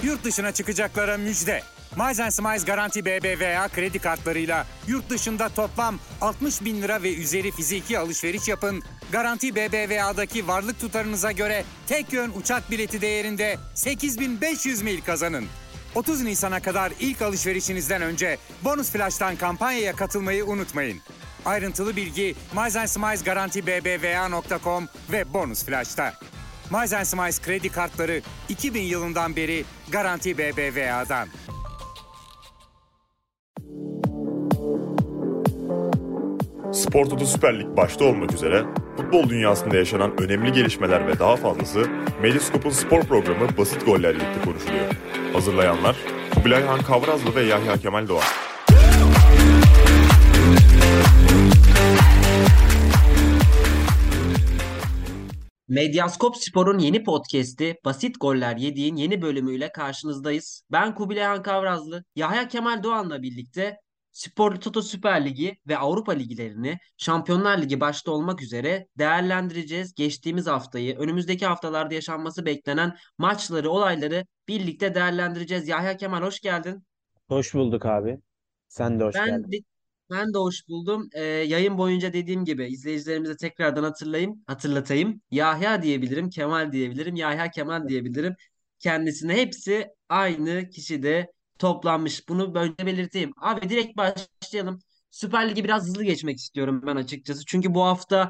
Yurt dışına çıkacaklara müjde. Miles Smiles Garanti BBVA kredi kartlarıyla yurt dışında toplam 60 bin lira ve üzeri fiziki alışveriş yapın. Garanti BBVA'daki varlık tutarınıza göre tek yön uçak bileti değerinde 8.500 mil kazanın. 30 Nisan'a kadar ilk alışverişinizden önce Bonus Flash'tan kampanyaya katılmayı unutmayın. Ayrıntılı bilgi Miles Smiles Garanti BBVA.com ve Bonus Flash'ta. Miles Smiles kredi kartları 2000 yılından beri Garanti BBVA'dan. Spor Toto Süper Lig başta olmak üzere futbol dünyasında yaşanan önemli gelişmeler ve daha fazlası Medyascope'un spor programı Basit Goller Lig'de konuşuluyor. Hazırlayanlar Kubilay Han Kavrazlı ve Yahya Kemal Doğan. Medyaskop Spor'un yeni podcast'i Basit Goller Yediğin yeni bölümüyle karşınızdayız. Ben Kubilay Han Kavrazlı, Yahya Kemal Doğan'la birlikte Spor Toto Süper Ligi ve Avrupa Liglerini, Şampiyonlar Ligi başta olmak üzere değerlendireceğiz. Geçtiğimiz haftayı, önümüzdeki haftalarda yaşanması beklenen maçları, olayları birlikte değerlendireceğiz. Yahya Kemal hoş geldin. Hoş bulduk abi. Sen de hoş Ben geldin. de, ben de hoş buldum. Yayın boyunca dediğim gibi izleyicilerimize tekrardan hatırlatayım. Yahya diyebilirim, Kemal diyebilirim, Yahya Kemal diyebilirim. Kendisine hepsi aynı kişide toplanmış. Bunu böyle belirteyim. Abi direkt başlayalım. Süper Lig'i biraz hızlı geçmek istiyorum ben açıkçası. Çünkü bu hafta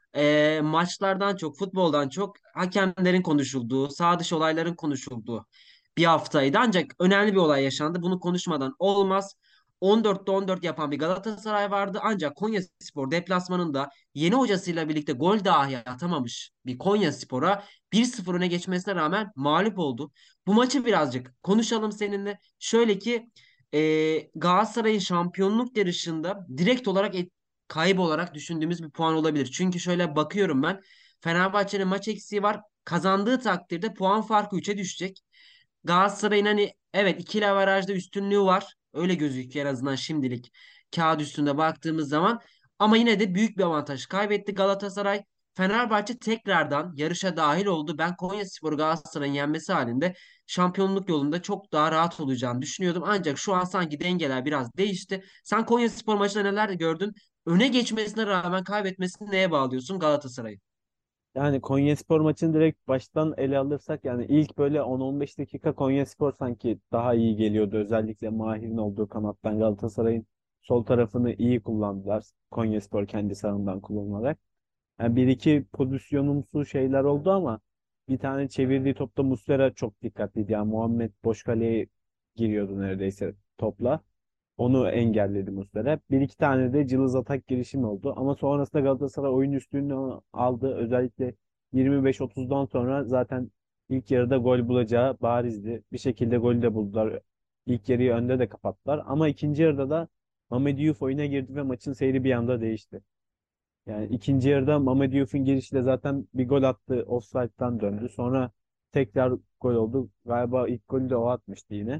maçlardan çok, futboldan çok hakemlerin konuşulduğu, sağ dışı olayların konuşulduğu bir haftaydı. Ancak önemli bir olay yaşandı. Bunu konuşmadan olmaz. 14'te 14 yapan bir Galatasaray vardı. Ancak Konyaspor deplasmanında yeni hocasıyla birlikte gol dahi atamamış bir Konyaspor'a 1-0 öne geçmesine rağmen mağlup oldu. Bu maçı birazcık konuşalım seninle. Şöyle ki Galatasaray'ın şampiyonluk yarışında direkt olarak kaybolarak düşündüğümüz bir puan olabilir. Çünkü şöyle bakıyorum ben. Fenerbahçe'nin maç eksiği var. Kazandığı takdirde puan farkı 3'e düşecek. Galatasaray'ın hani evet ikili averajda üstünlüğü var. Öyle gözüküyor en azından şimdilik kağıt üstünde baktığımız zaman. Ama yine de büyük bir avantaj kaybetti Galatasaray. Fenerbahçe tekrardan yarışa dahil oldu. Ben Konyaspor'u Galatasaray'ın yenmesi halinde şampiyonluk yolunda çok daha rahat olacağını düşünüyordum. Ancak şu an sanki dengeler biraz değişti. Sen Konyaspor maçında neler gördün? Öne geçmesine rağmen kaybetmesini neye bağlıyorsun Galatasaray'ı? Yani Konyaspor maçını direkt baştan ele alırsak yani ilk böyle 10-15 dakika Konyaspor sanki daha iyi geliyordu. Özellikle Mahir'in olduğu kanattan Galatasaray'ın sol tarafını iyi kullandılar. Konyaspor kendi sahasından kullanarak. Yani bir iki pozisyonumsu şeyler oldu ama bir tane çevirdiği topta Muslera çok dikkatliydi. Yani Muhammed boş kaleye giriyordu neredeyse topla. Onu engelledi Muslera. Bir iki tane de cılız atak girişimi oldu. Ama sonrasında Galatasaray oyun üstünlüğünü aldı. Özellikle 25-30'dan sonra zaten ilk yarıda gol bulacağı barizdi. Bir şekilde golü de buldular. İlk yarıyı önde de kapattılar. Ama ikinci yarıda da Mamed Diouf oyuna girdi ve maçın seyri bir anda değişti. Yani ikinci yarıda Mamed Diouf'un girişiyle zaten bir gol attı. Offside'dan döndü. Sonra tekrar gol oldu. Galiba ilk golü de o atmıştı yine.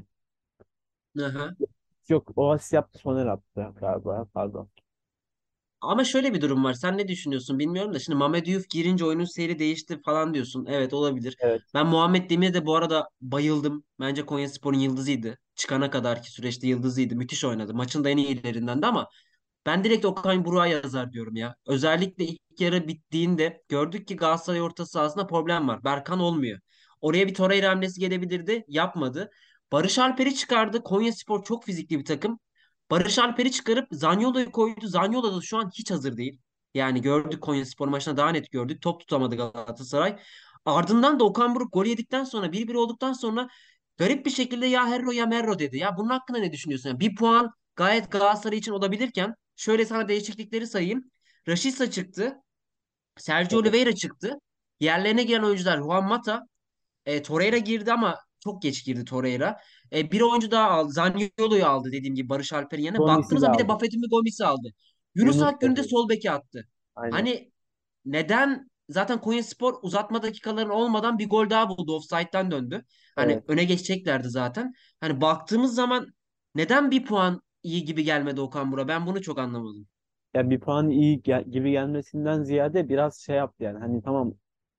Aha. Yok o asist yaptı Soner attı galiba. Pardon. Ama şöyle bir durum var. Sen ne düşünüyorsun bilmiyorum da şimdi Mehmet Yuf girince oyunun seyri değişti falan diyorsun. Evet olabilir. Evet. Ben Muhammed Demir'e de bu arada bayıldım. Bence Konyaspor'un yıldızıydı. Çıkana kadarki süreçte yıldızıydı. Müthiş oynadı. Maçın da en iyilerinden de ama ben direkt Okan Buruk'a yazar diyorum ya. Özellikle ilk yarı bittiğinde gördük ki Galatasaray orta sahasında problem var. Berkan olmuyor. Oraya bir Torreira hamlesi gelebilirdi. Yapmadı. Barış Alper'i çıkardı. Konyaspor çok fizikli bir takım. Barış Alper'i çıkarıp Zaniolo'yu koydu. Zaniolo da şu an hiç hazır değil. Yani gördük Konyaspor maçında daha net gördük. Top tutamadı Galatasaray. Ardından da Okan Buruk gol yedikten sonra 1-1 olduktan sonra garip bir şekilde ya Herro ya Merro dedi. Ya bunun hakkında ne düşünüyorsun? Yani bir puan gayet Galatasaray için olabilirken şöyle sana değişiklikleri sayayım. Rashica çıktı. Sergio Evet. Oliveira çıktı. Yerlerine giren oyuncular Juan Mata, Torreira girdi ama çok geç girdi Torreira. Bir oyuncu daha aldı. Zaniolo'yu aldı dediğim gibi Barış Alper'in yerine. Gomis'i de Baktığınızda bir de aldı. Buffett'in Gomis'i aldı. Yunus Yunus da Akgün'ü de girdi. sol beke attı. Aynen. Hani neden zaten Konyaspor uzatma dakikaların olmadan bir gol daha buldu. Offside'den döndü. Hani Evet. öne geçeceklerdi zaten. Hani baktığımız zaman neden bir puan iyi gibi gelmedi Okan Buruk'a? Ben bunu çok anlamadım. Ya bir puan iyi gibi gelmesinden ziyade biraz şey yaptı yani. Hani tamam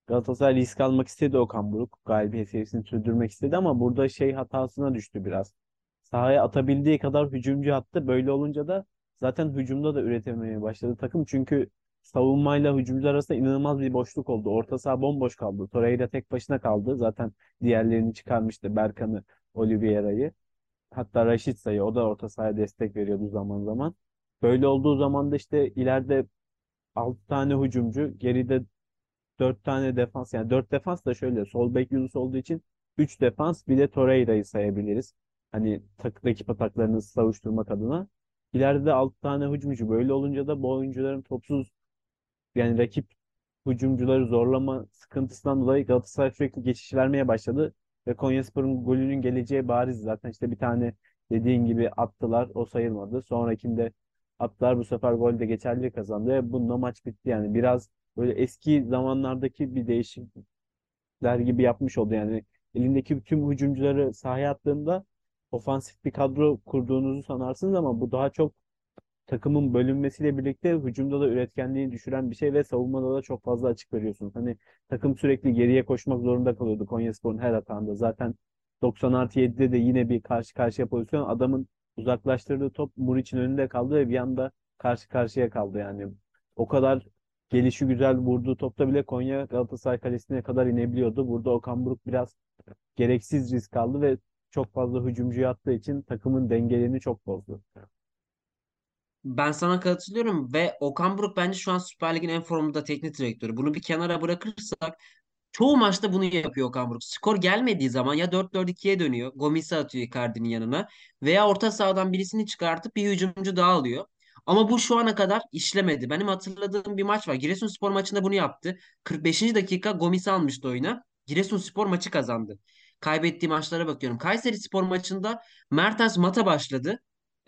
Galatasaray risk almak istedi, Okan Buruk. Galibiyet serisini sürdürmek istedi ama burada şey hatasına düştü biraz. Sahaya atabildiği kadar hücumcu attı. Böyle olunca da zaten hücumda da üretememeye başladı takım. Çünkü savunmayla hücumcu arasında inanılmaz bir boşluk oldu. Orta saha bomboş kaldı. Torreira tek başına kaldı. Zaten diğerlerini çıkarmıştı. Berkan'ı, Oliveira'yı. Hatta Raşitsa'yı, o da orta sahaya destek veriyordu zaman zaman. Böyle olduğu zaman da işte ileride 6 tane hücumcu, geride 4 tane defans, yani 4 defans da şöyle, sol bek Yunus olduğu için 3 defans, bir de Torreira'yı sayabiliriz. Hani rakip ataklarını savuşturmak adına. İleride de 6 tane hücumcu. Böyle olunca da bu oyuncuların topsuz, yani rakip hücumcuları zorlama sıkıntısından dolayı Galatasaray sürekli geçiş vermeye başladı. Ve Konyaspor'un golünün geleceği bariz. Zaten işte bir tane dediğin gibi attılar. O sayılmadı. Sonrakinde attılar. Bu sefer gol de geçerli kazandı. Ve bununla maç bitti. Yani biraz böyle eski zamanlardaki bir değişiklikler gibi yapmış oldu. Yani elindeki tüm hücumcuları sahaya attığında ofansif bir kadro kurduğunuzu sanarsınız ama bu daha çok takımın bölünmesiyle birlikte hücumda da üretkenliğini düşüren bir şey ve savunmada da çok fazla açık veriyorsunuz. Hani takım sürekli geriye koşmak zorunda kalıyordu Konyaspor'un her atağında. Zaten 90+7'de de yine bir karşı karşıya pozisyon. Adamın uzaklaştırdığı top Muriç'in önünde kaldı ve bir anda karşı karşıya kaldı yani. O kadar gelişi güzel vurduğu topta bile Konya Galatasaray kalesine kadar inebiliyordu. Burada Okan Buruk biraz gereksiz risk aldı ve çok fazla hücumcuya attığı için takımın dengelerini çok bozdu. Ben sana katılıyorum ve Okan Buruk bence şu an Süper Lig'in en formunda teknik direktörü. Bunu bir kenara bırakırsak çoğu maçta bunu yapıyor Okan Buruk. Skor gelmediği zaman ya 4-4-2'ye dönüyor. Gomis'i atıyor Icardi'nin yanına. Veya orta sahadan birisini çıkartıp bir hücumcu daha alıyor. Ama bu şu ana kadar işlemedi. Benim hatırladığım bir maç var. Giresunspor maçında bunu yaptı. 45. dakika Gomis'i almıştı oyuna. Giresunspor maçı kazandı. Kaybettiği maçlara bakıyorum. Kayserispor maçında Mertens Mata başladı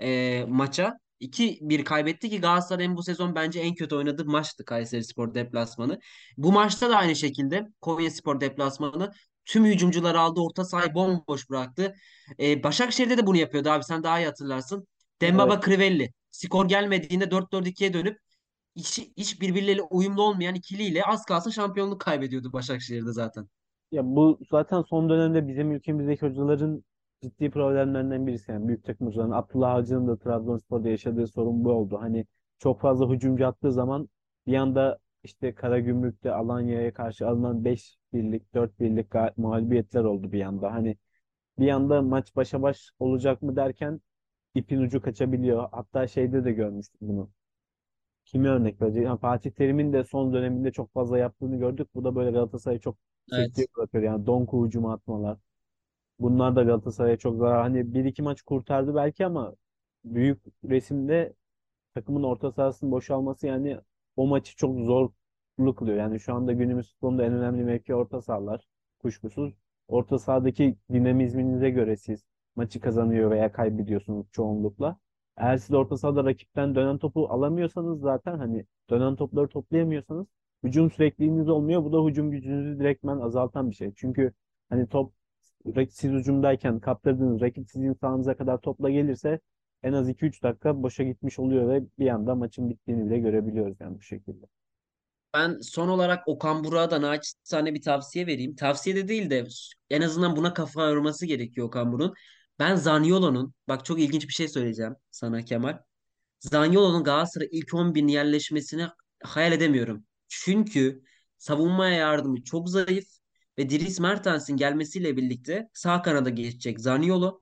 maça. 2-1 kaybetti ki Galatasaray'ın bu sezon bence en kötü oynadığı maçtı Kayserispor deplasmanı. Bu maçta da aynı şekilde Konyaspor deplasmanı tüm hücumcuları aldı. Orta sahayı bomboş bıraktı. Başakşehir'de de bunu yapıyordu abi. Sen daha iyi hatırlarsın. Evet. Dembaba Crivelli. Skor gelmediğinde 4-4-2'ye dönüp hiç birbirleriyle uyumlu olmayan ikiliyle az kalsın şampiyonluk kaybediyordu Başakşehir'de zaten. Ya bu zaten son dönemde bizim ülkemizdeki hocaların ciddi problemlerinden birisi. Yani büyük takım hocaların, Abdullah Avcı'nın da Trabzonspor'da yaşadığı sorun bu oldu. Hani çok fazla hücumcu attığı zaman bir anda işte Karagümrük'te Alanya'ya karşı alınan 5-1'lik, 4-1'lik mağlubiyetler oldu bir anda. Hani bir anda maç başa baş olacak mı derken ipin ucu kaçabiliyor. Hatta şeyde de görmüştük bunu. Kimi örnek verecek? Yani Fatih Terim'in de son döneminde çok fazla yaptığını gördük. Bu da böyle Galatasaray'ı çok sekteye Evet. bırakıyor. Yani Donku hücuma atmalar. Bunlar da Galatasaray'a çok zarar. Hani bir iki maç kurtardı belki ama büyük resimde takımın orta sahasının boşalması yani o maçı çok zorlu kılıyor. Yani şu anda günümüz futbolunda en önemli mevki orta sahalar. Kuşkusuz. Orta sahadaki dinamizminize göre siz maçı kazanıyor veya kaybediyorsunuz çoğunlukla. Eğer siz orta sahada rakipten dönen topu alamıyorsanız, zaten hani dönen topları toplayamıyorsanız hücum sürekliliğiniz olmuyor. Bu da hücum gücünüzü direktmen azaltan bir şey. Çünkü hani top siz hücumdayken kaptırdığınız rakip sizin sahanıza kadar topla gelirse en az 2-3 dakika boşa gitmiş oluyor ve bir anda maçın bittiğini bile görebiliyoruz yani bu şekilde. Ben son olarak Okan Burak'a da naçizane bir tavsiye vereyim. Tavsiye de değil de en azından buna kafa yorması gerekiyor Okan Buruk'un. Ben Zaniolo'nun, bak çok ilginç bir şey söyleyeceğim sana Kemal. Zaniolo'nun Galatasaray ilk 11'in yerleşmesini hayal edemiyorum. Çünkü savunmaya yardımı çok zayıf ve Dries Mertens'in gelmesiyle birlikte sağ kanada geçecek Zaniolo.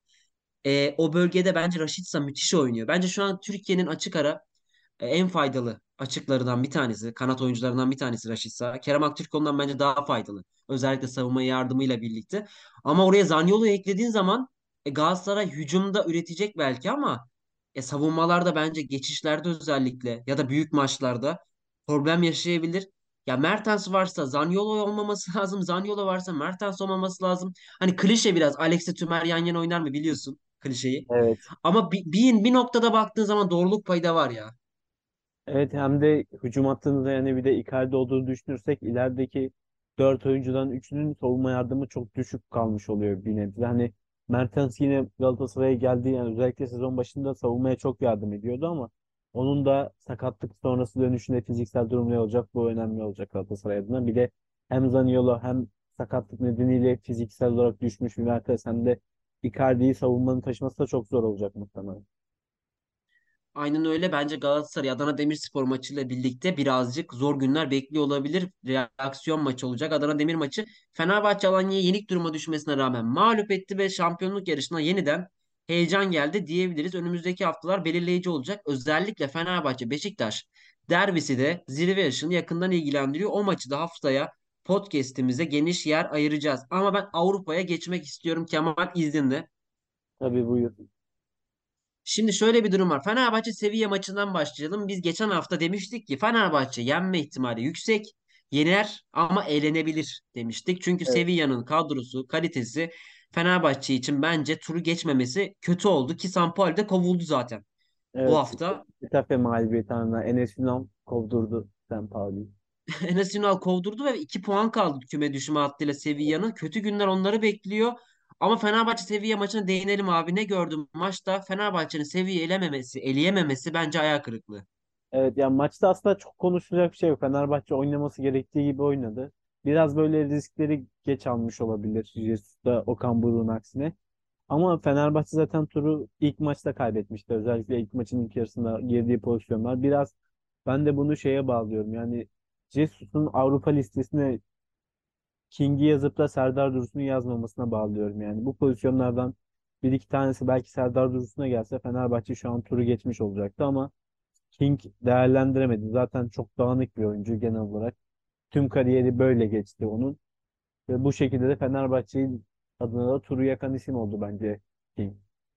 O bölgede bence Rashica müthiş oynuyor. Bence şu an Türkiye'nin açık ara en faydalı açıklarından bir tanesi. Kanat oyuncularından bir tanesi Rashica. Kerem Aktürkoğlu'ndan bence daha faydalı. Özellikle savunma yardımıyla birlikte. Ama oraya Zaniolo'yu eklediğin zaman Galatasaray hücumda üretecek belki ama savunmalarda bence geçişlerde özellikle ya da büyük maçlarda problem yaşayabilir. Ya Mertens varsa Zaniolo olmaması lazım. Zaniolo varsa Mertens olmaması lazım. Hani klişe biraz. Alex'le Tümer yan yana oynar mı biliyorsun klişeyi. Evet. Ama bir noktada baktığın zaman doğruluk payı da var ya. Evet, hem de hücum hattınızda yani bir de Icardi olduğunu düşünürsek ilerideki 4 oyuncudan üçünün savunma yardımı çok düşük kalmış oluyor bir nebze. Hani Mertens yine Galatasaray'a geldiği, yani özellikle sezon başında savunmaya çok yardım ediyordu ama onun da sakatlık sonrası dönüşünde fiziksel durum ne olacak, bu önemli olacak Galatasaray adına. Bir de Hem Zaniolo hem sakatlık nedeniyle fiziksel olarak düşmüş bir Mertens hem de Icardi'yi savunmanın taşıması da çok zor olacak muhtemelen. Aynen öyle. Bence Galatasaray Adana Demirspor maçıyla birlikte birazcık zor günler bekliyor olabilir. Reaksiyon maçı olacak. Adana Demir maçı Fenerbahçe Alanya'yı yenik duruma düşmesine rağmen mağlup etti ve şampiyonluk yarışına yeniden heyecan geldi diyebiliriz. Önümüzdeki haftalar belirleyici olacak. Özellikle Fenerbahçe Beşiktaş derbisi de zirve yarışını yakından ilgilendiriyor. O maçı da haftaya podcast'imize geniş yer ayıracağız. Ama ben Avrupa'ya geçmek istiyorum Kemal izninle. Tabii buyur. Şimdi şöyle bir durum var. Fenerbahçe Sevilla maçından başlayalım. Biz geçen hafta demiştik ki Fenerbahçe yenme ihtimali yüksek. Yener ama eğlenebilir demiştik. Çünkü Evet, Sevilla'nın kadrosu, kalitesi Fenerbahçe için bence turu geçmemesi kötü oldu ki Sampaoli de kovuldu zaten. Bu evet. hafta Getafe mağlubiyeti ardından Enes Ünal kovdurdu Sampaoli'yi. Enes Ünal kovdurdu ve 2 puan kaldı küme düşme hattıyla Sevilla'nın. Kötü günler onları bekliyor. Ama Fenerbahçe Sevilla maçına değinelim abi. Ne gördüm maçta? Fenerbahçe'nin Sevilla eleyememesi bence ayağı kırıklığı. Evet, yani maçta aslında çok konuşulacak bir şey yok. Fenerbahçe oynaması gerektiği gibi oynadı. Biraz böyle riskleri geç almış olabilir Jesus'ta Okan Buruk'un aksine. Ama Fenerbahçe zaten turu ilk maçta kaybetmişti. Özellikle ilk maçın ilk yarısında girdiği pozisyonlar. Biraz ben de bunu şeye bağlıyorum. Yani Jesus'un Avrupa listesine King'i yazıp da Serdar Dursun'u yazmamasına bağlıyorum. Yani bu pozisyonlardan bir iki tanesi belki Serdar Dursun'a gelse Fenerbahçe şu an turu geçmiş olacaktı ama King değerlendiremedi. Zaten çok dağınık bir oyuncu genel olarak. Tüm kariyeri böyle geçti onun. Ve bu şekilde de Fenerbahçe'nin adına da turu yakan isim oldu bence King.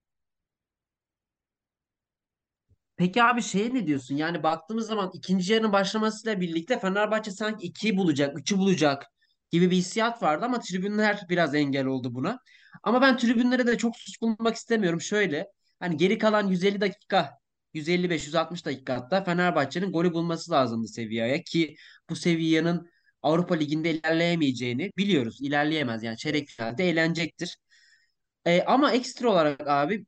Peki abi şey ne diyorsun? Yani baktığımız zaman ikinci yarının başlamasıyla birlikte Fenerbahçe sanki 2'yi bulacak, 3'ü bulacak gibi bir hissiyat vardı ama tribünler biraz engel oldu buna. Ama ben tribünlere de çok suç bulmak istemiyorum. Şöyle hani geri kalan 150 dakika, 155-160 dakika hatta Fenerbahçe'nin golü bulması lazımdı seviyeye ki bu seviyenin Avrupa Ligi'nde ilerleyemeyeceğini biliyoruz. İlerleyemez yani çeyrek finalde eğlenecektir. Ama ekstra olarak abi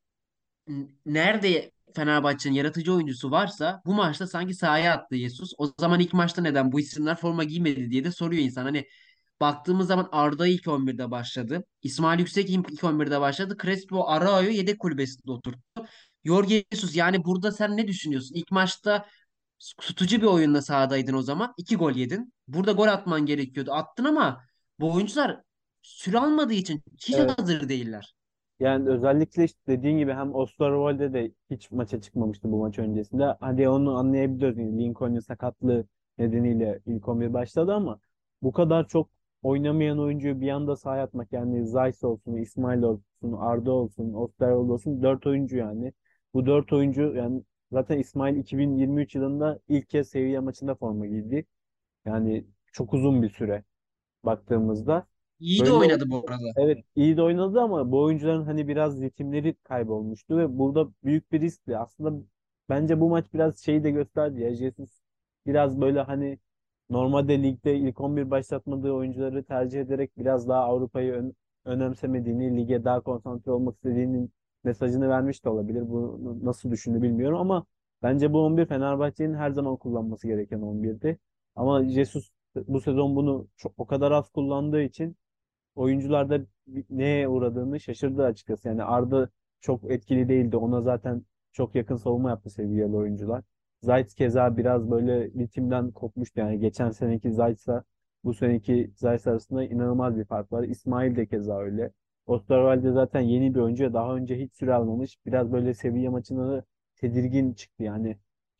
nerede Fenerbahçe'nin yaratıcı oyuncusu varsa bu maçta sanki sahaya attı Jesus. O zaman ilk maçta neden bu isimler forma giymedi diye de soruyor insan. Hani baktığımız zaman Arda ilk 11'de başladı. İsmail Yüksek ilk 11'de başladı. Crespo Arao'yu yedek kulübesinde oturttu. Jorge Jesus yani burada sen ne düşünüyorsun? İlk maçta tutucu bir oyunla sahadaydın o zaman. 2 gol yedin. Burada gol atman gerekiyordu. Attın ama bu oyuncular süre almadığı için hiç Evet. hazır değiller. Yani özellikle işte dediğin gibi hem Osterwolde de hiç maça çıkmamıştı bu maç öncesinde. Hadi onu anlayabiliyoruz. Yani Lincoln'un sakatlığı nedeniyle ilk 11 başladı ama bu kadar çok oynamayan oyuncuyu bir anda sahaya atmak yani Zayt olsun, İsmail olsun, Arda olsun, Osterwolde olsun 4 oyuncu yani. Bu 4 oyuncu yani zaten İsmail 2023 yılında ilk kez Sevilla maçında forma giydi. Yani çok uzun bir süre baktığımızda. İyi de Böyle oynadı bu arada. evet iyi de oynadı ama bu oyuncuların hani biraz ritimleri kaybolmuştu ve burada büyük bir riskti. Aslında bence bu maç biraz şeyi de gösterdi ya. Jesus biraz böyle hani normalde ligde ilk 11 başlatmadığı oyuncuları tercih ederek biraz daha Avrupa'yı önemsemediğini, lige daha konsantre olmak istediğinin mesajını vermiş de olabilir. Bu nasıl düşündü bilmiyorum ama bence bu 11 Fenerbahçe'nin her zaman kullanması gereken 11'di. Ama Jesus bu sezon bunu çok, o kadar az kullandığı için oyuncular da neye uğradığını şaşırdı açıkçası. Yani Arda çok etkili değildi. Ona zaten çok yakın savunma yaptı seviyeli oyuncular. Zayt keza biraz böyle ritimden kopmuştu. Yani geçen seneki Zayt'sa bu seneki Zayt arasında inanılmaz bir fark var. İsmail de keza öyle. Osterwalde zaten yeni bir oyuncu. Daha önce hiç süre almamış. Biraz böyle seviye maçında da tedirgin çıktı. Yani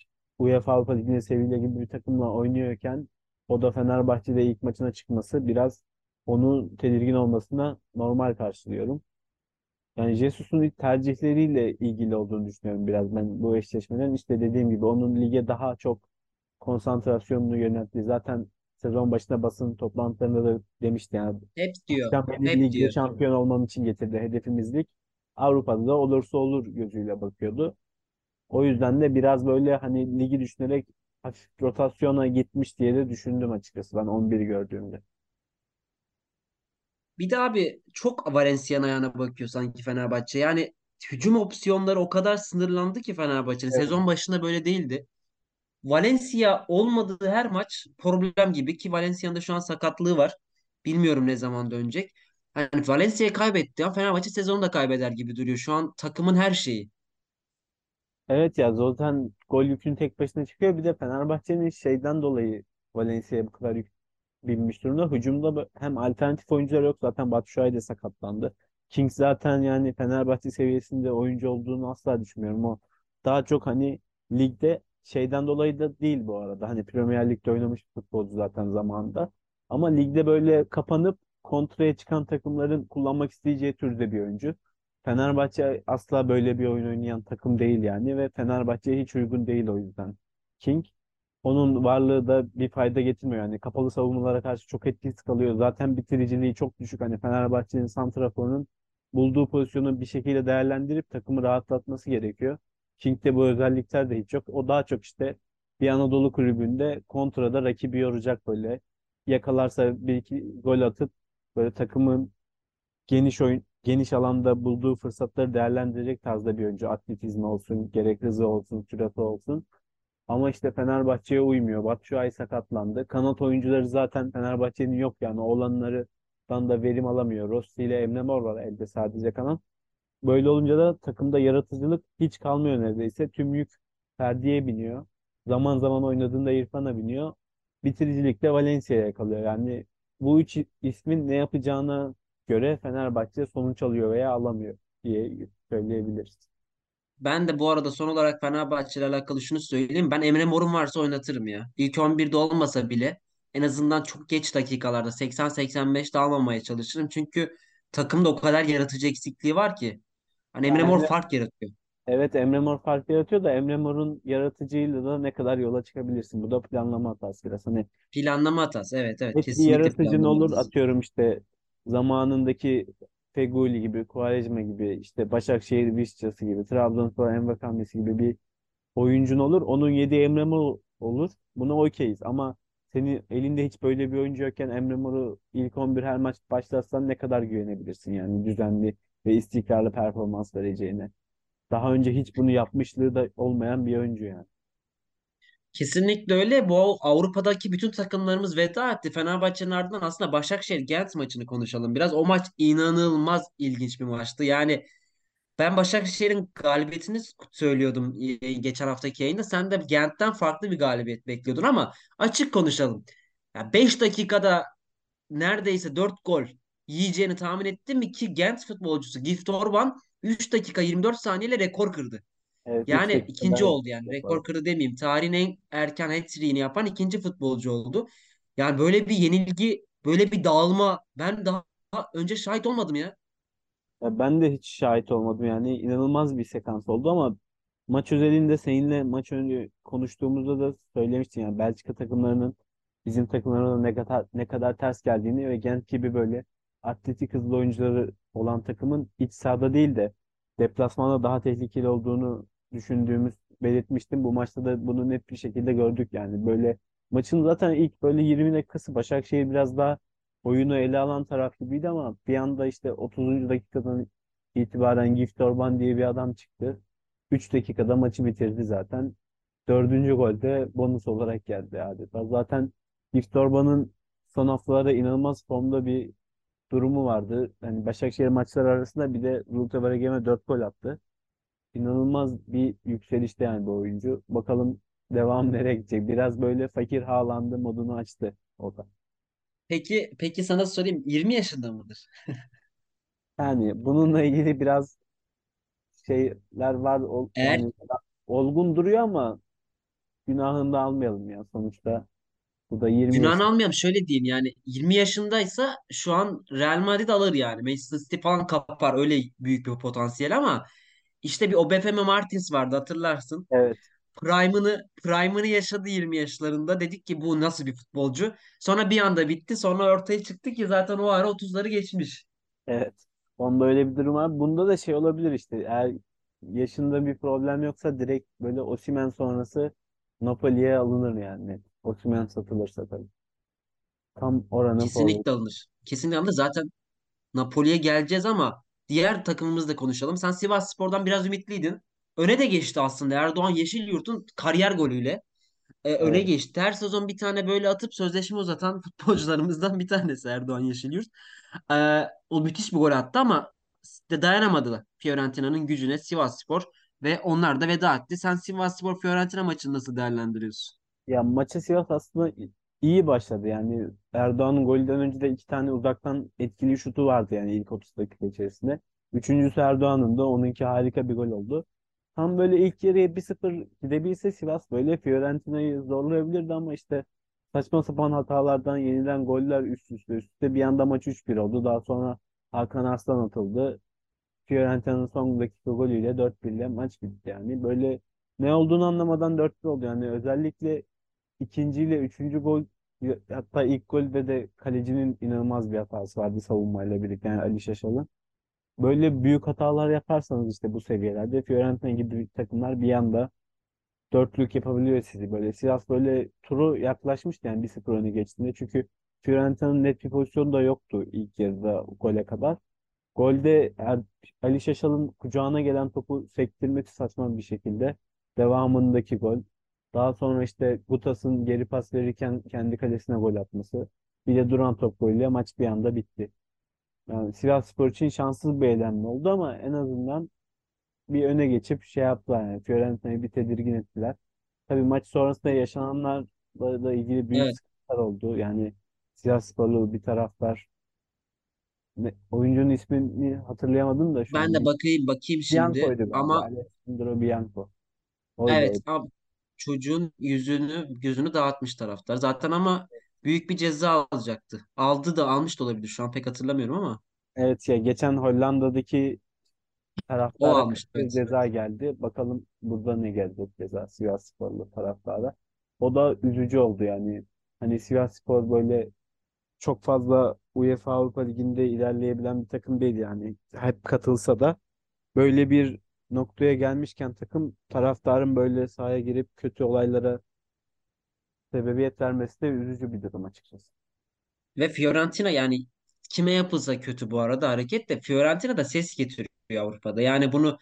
UEFA Avrupa Ligi'nde Sevilla gibi bir takımla oynuyorken o da Fenerbahçe'de ilk maçına çıkması biraz onun tedirgin olmasına normal karşılıyorum. Yani Jesus'un ilk tercihleriyle ilgili olduğunu düşünüyorum biraz ben bu eşleşmeden. İşte dediğim gibi onun lige daha çok konsantrasyonunu yöneltti. Zaten sezon başında basın toplantılarında da demişti yani Hep diyor. "Sen beni Hep ligde diyor. şampiyon olmam için getirdi. Hedefimiz lig. Avrupa'da da olursa olur gözüyle bakıyordu. O yüzden de biraz böyle hani ligi düşünerek hafif rotasyona gitmiş diye de düşündüm açıkçası ben 11'i gördüğümde. Bir de abi çok Valencia'nın ayağına bakıyor sanki Fenerbahçe. Yani hücum opsiyonları o kadar sınırlandı ki Fenerbahçe'nin. Evet. Sezon başında böyle değildi. Valencia olmadığı her maç problem gibi ki Valencia'nın da şu an sakatlığı var. Bilmiyorum ne zaman dönecek. Hani Valencia kaybetti ama Fenerbahçe sezonu da kaybeder gibi duruyor. Şu an takımın her şeyi. Evet ya, zaten gol yükünü tek başına çıkıyor. Bir de Fenerbahçe'nin şeyden dolayı Valencia'ya bu kadar yük binmiş durumda. Hücumda hem alternatif oyuncular yok. Zaten Batshuayi de sakatlandı. King zaten yani Fenerbahçe seviyesinde oyuncu olduğunu asla düşünmüyorum. O daha çok hani ligde şeyden dolayı da değil bu arada. Hani Premier Lig'de oynamış bir futbolcu zaten zamanında. Ama ligde böyle kapanıp kontraya çıkan takımların kullanmak isteyeceği türde bir oyuncu. Fenerbahçe asla böyle bir oyun oynayan takım değil yani ve Fenerbahçe'ye hiç uygun değil o yüzden. King onun varlığı da bir fayda getirmiyor. Yani kapalı savunmalara karşı çok etkisiz kalıyor. Zaten bitiriciliği çok düşük. Hani Fenerbahçe'nin santraforunun bulduğu pozisyonu bir şekilde değerlendirip takımı rahatlatması gerekiyor. King'de bu özellikler de hiç yok. O daha çok işte bir Anadolu kulübünde kontrada rakibi yoracak böyle. Yakalarsa bir iki gol atıp böyle takımın geniş alanda bulduğu fırsatları değerlendirecek tarzda bir oyuncu. Atletizmi olsun, gerek hızı olsun, sürati olsun. Ama işte Fenerbahçe'ye uymuyor. Batshuayi sakatlandı. Kanat oyuncuları zaten Fenerbahçe'nin yok yani. Olanlardan da verim alamıyor. Rossi ile Emre Mor var elde sadece kanat. Böyle olunca da takımda yaratıcılık hiç kalmıyor neredeyse. Tüm yük Ferdi'ye biniyor. Zaman zaman oynadığında İrfan'a biniyor. Bitiricilikte Valencia'ya kalıyor. Yani bu üç ismin ne yapacağına göre Fenerbahçe sonuç alıyor veya alamıyor diye söyleyebiliriz. Ben de bu arada son olarak Fenerbahçe ile alakalı şunu söyleyeyim. Ben Emre Mor'un varsa oynatırım ya. İlk 11'de olmasa bile en azından çok geç dakikalarda 80-85'te almamaya çalışırım. Çünkü takımda o kadar yaratıcı eksikliği var ki. Hani Emre Mor Yani fark yaratıyor. evet, Emre Mor fark yaratıyor da Emre Mor'un yaratıcılığıyla da ne kadar yola çıkabilirsin? Bu da planlama hatası biraz. Hani Planlama hatası. Evet, evet, hep bir kesinlikle yaratıcın planlama olur, hatası. atıyorum işte zamanındaki Feguli gibi, Quaresma gibi, işte Başakşehir Vizcası gibi, Trabzonspor Envakamensi gibi bir oyuncun olur. Onun yediği Emre Mor olur. Buna okeyiz ama senin elinde hiç böyle bir oyuncu yokken Emre Mor'u ilk 11 her maç başlatsan ne kadar güvenebilirsin yani düzenli ve istikrarlı performans vereceğine. Daha önce hiç bunu yapmışlığı da olmayan bir oyuncu yani. Kesinlikle öyle. Bu Avrupa'daki bütün takımlarımız veda etti. Fenerbahçe'nin ardından aslında Başakşehir-Gent maçını konuşalım biraz. O maç inanılmaz ilginç bir maçtı. Yani ben Başakşehir'in galibiyetini söylüyordum geçen haftaki yayında. Sen de Gent'ten farklı bir galibiyet bekliyordun ama açık konuşalım. Ya 5 dakikada neredeyse 4 gol yiyeceğini tahmin ettim mi ki Gent futbolcusu Gift Orban 3 dakika 24 saniyeyle rekor kırdı. Evet, 3 Yani ikinci dakikada oldu yani. Rekor kırdı demeyeyim. Tarihin en erken hat-trick'ini yapan ikinci futbolcu oldu. Yani böyle bir yenilgi, böyle bir dağılma ben daha önce şahit olmadım ya. Ya ben de hiç şahit olmadım yani inanılmaz bir sekans oldu ama maç özelinde seninle maç önce konuştuğumuzda da söylemiştin yani Belçika takımlarının bizim takımlarına ne kadar ters geldiğini ve Gent gibi böyle atletik hızlı oyuncuları olan takımın iç sahada değil de deplasmanda daha tehlikeli olduğunu düşündüğümüz belirtmiştim. Bu maçta da bunu net bir şekilde gördük yani böyle maçın zaten ilk böyle 20 dakikası Başakşehir biraz daha oyunu ele alan taraf gibiydi ama bir anda işte 30. dakikadan itibaren Gift Orban diye bir adam çıktı. 3 dakikada maçı bitirdi zaten. Dördüncü gol de bonus olarak geldi adeta. Zaten Gift Orban'ın son haftalarda inanılmaz formda bir durumu vardı. Yani Başakşehir maçları arasında bir de Zulte Waregem 4 gol attı. İnanılmaz bir yükselişte yani bu oyuncu. Bakalım devam nereye gidecek? Biraz böyle fakir Haaland'ı modunu açtı o da. Peki sana sorayım 20 yaşında mıdır? Yani bununla ilgili biraz şeyler var. Eğer Yani olgun duruyor ama günahını da almayalım ya. Sonuçta bu da 20 günahını yaşında. almayalım şöyle diyeyim yani 20 yaşındaysa şu an Real Madrid alır yani. Manchester City falan kapar öyle büyük bir potansiyel ama işte bir Obafemi Martins vardı hatırlarsın. Evet, Prime'ını yaşadı 20 yaşlarında. Dedik ki bu nasıl bir futbolcu? Sonra bir anda bitti. Sonra ortaya çıktı ki zaten o ara 30'ları geçmiş. evet. Onda öyle bir durum var. Bunda da şey olabilir işte. Eğer yaşında bir problem yoksa direkt böyle Osimhen sonrası Napoli'ye alınır yani. Osimhen satılırsa tabii. Tam oranın forveti. Kesinlikle alınır. Kesinlikle alınır. Zaten Napoli'ye geleceğiz ama diğer takımımızda konuşalım. Sen Sivasspor'dan biraz ümitliydin. Öne de geçti aslında Erdoğan Yeşilyurt'un kariyer golüyle. öne Evet. geçti. Her sezon bir tane böyle atıp sözleşme uzatan futbolcularımızdan bir tanesi Erdoğan Yeşilyurt. O müthiş bir gol attı ama de dayanamadılar Fiorentina'nın gücüne Sivasspor ve onlar da veda etti. Sen Sivasspor Fiorentina maçını nasıl değerlendiriyorsun? Ya maça Sivas aslında iyi başladı. Yani Erdoğan'ın golünden önce de iki tane uzaktan etkili şutu vardı yani ilk 30 dakika içerisinde. Üçüncüsü Erdoğan'ın da onunki harika bir gol oldu. Tam böyle ilk yarıya 1-0 gidebilse Sivas böyle Fiorentina'yı zorlayabilirdi ama işte saçma sapan hatalardan yenilen goller üst üste bir anda maç 3-1 oldu. Daha sonra Hakan Arslan atıldı. Fiorentina'nın son dakika golüyle 4-1 ile maç bitti yani. Böyle ne olduğunu anlamadan 4-1 oldu. Yani özellikle İkinci ile üçüncü gol, hatta ilk golde de kalecinin inanılmaz bir hatası vardı savunmayla birlikte yani Ali Şaşal'ın. Böyle büyük hatalar yaparsanız işte bu seviyelerde Fiorentina gibi takımlar bir anda dörtlük yapabiliyor sizi. Böyle Sivas böyle turu yaklaşmıştı yani 1-0 öne geçtiğinde. Çünkü Fiorentina'nın net bir pozisyonu da yoktu ilk yarıda gole kadar. Golde Ali Şaşal'ın kucağına gelen topu sektirmesi saçma bir şekilde. Devamındaki gol. Daha sonra işte Gutas'ın geri pas verirken kendi kalesine gol atması. Bir de duran top golüyle maç bir anda bitti. Yani Sivasspor için şanssız bir elenme oldu ama en azından bir öne geçip şey yaptılar yani Fiorentina'yı bir tedirgin ettiler. Tabii maç sonrasında yaşananlarla da ilgili büyük Evet. sıkıntılar oldu. Yani Sivassporlu bir taraftar oyuncunun ismini hatırlayamadım da şu Ben an. de bakayım şimdi Bianco'ydu galiba. ama Alessandro Bianco. Oydu evet oydu. abi, çocuğun gözünü dağıtmış taraftar. Zaten ama büyük bir ceza alacaktı. Aldı da almış da olabilir. Şu an pek hatırlamıyorum ama Evet ya geçen Hollanda'daki o taraftara almıştı, 40 yıl evet. ceza geldi. Bakalım burada ne gelecek ceza Sivassporlu taraftara. O da üzücü oldu yani. Hani Sivasspor böyle çok fazla UEFA Avrupa Ligi'nde ilerleyebilen bir takım değil yani. Hep katılsa da böyle bir noktaya gelmişken takım taraftarın böyle sahaya girip kötü olaylara sebebiyet vermesi de üzücü bir durum açıkçası. Ve Fiorentina yani kime yapılsa kötü bu arada hareket de Fiorentina da ses getiriyor Avrupa'da. Yani bunu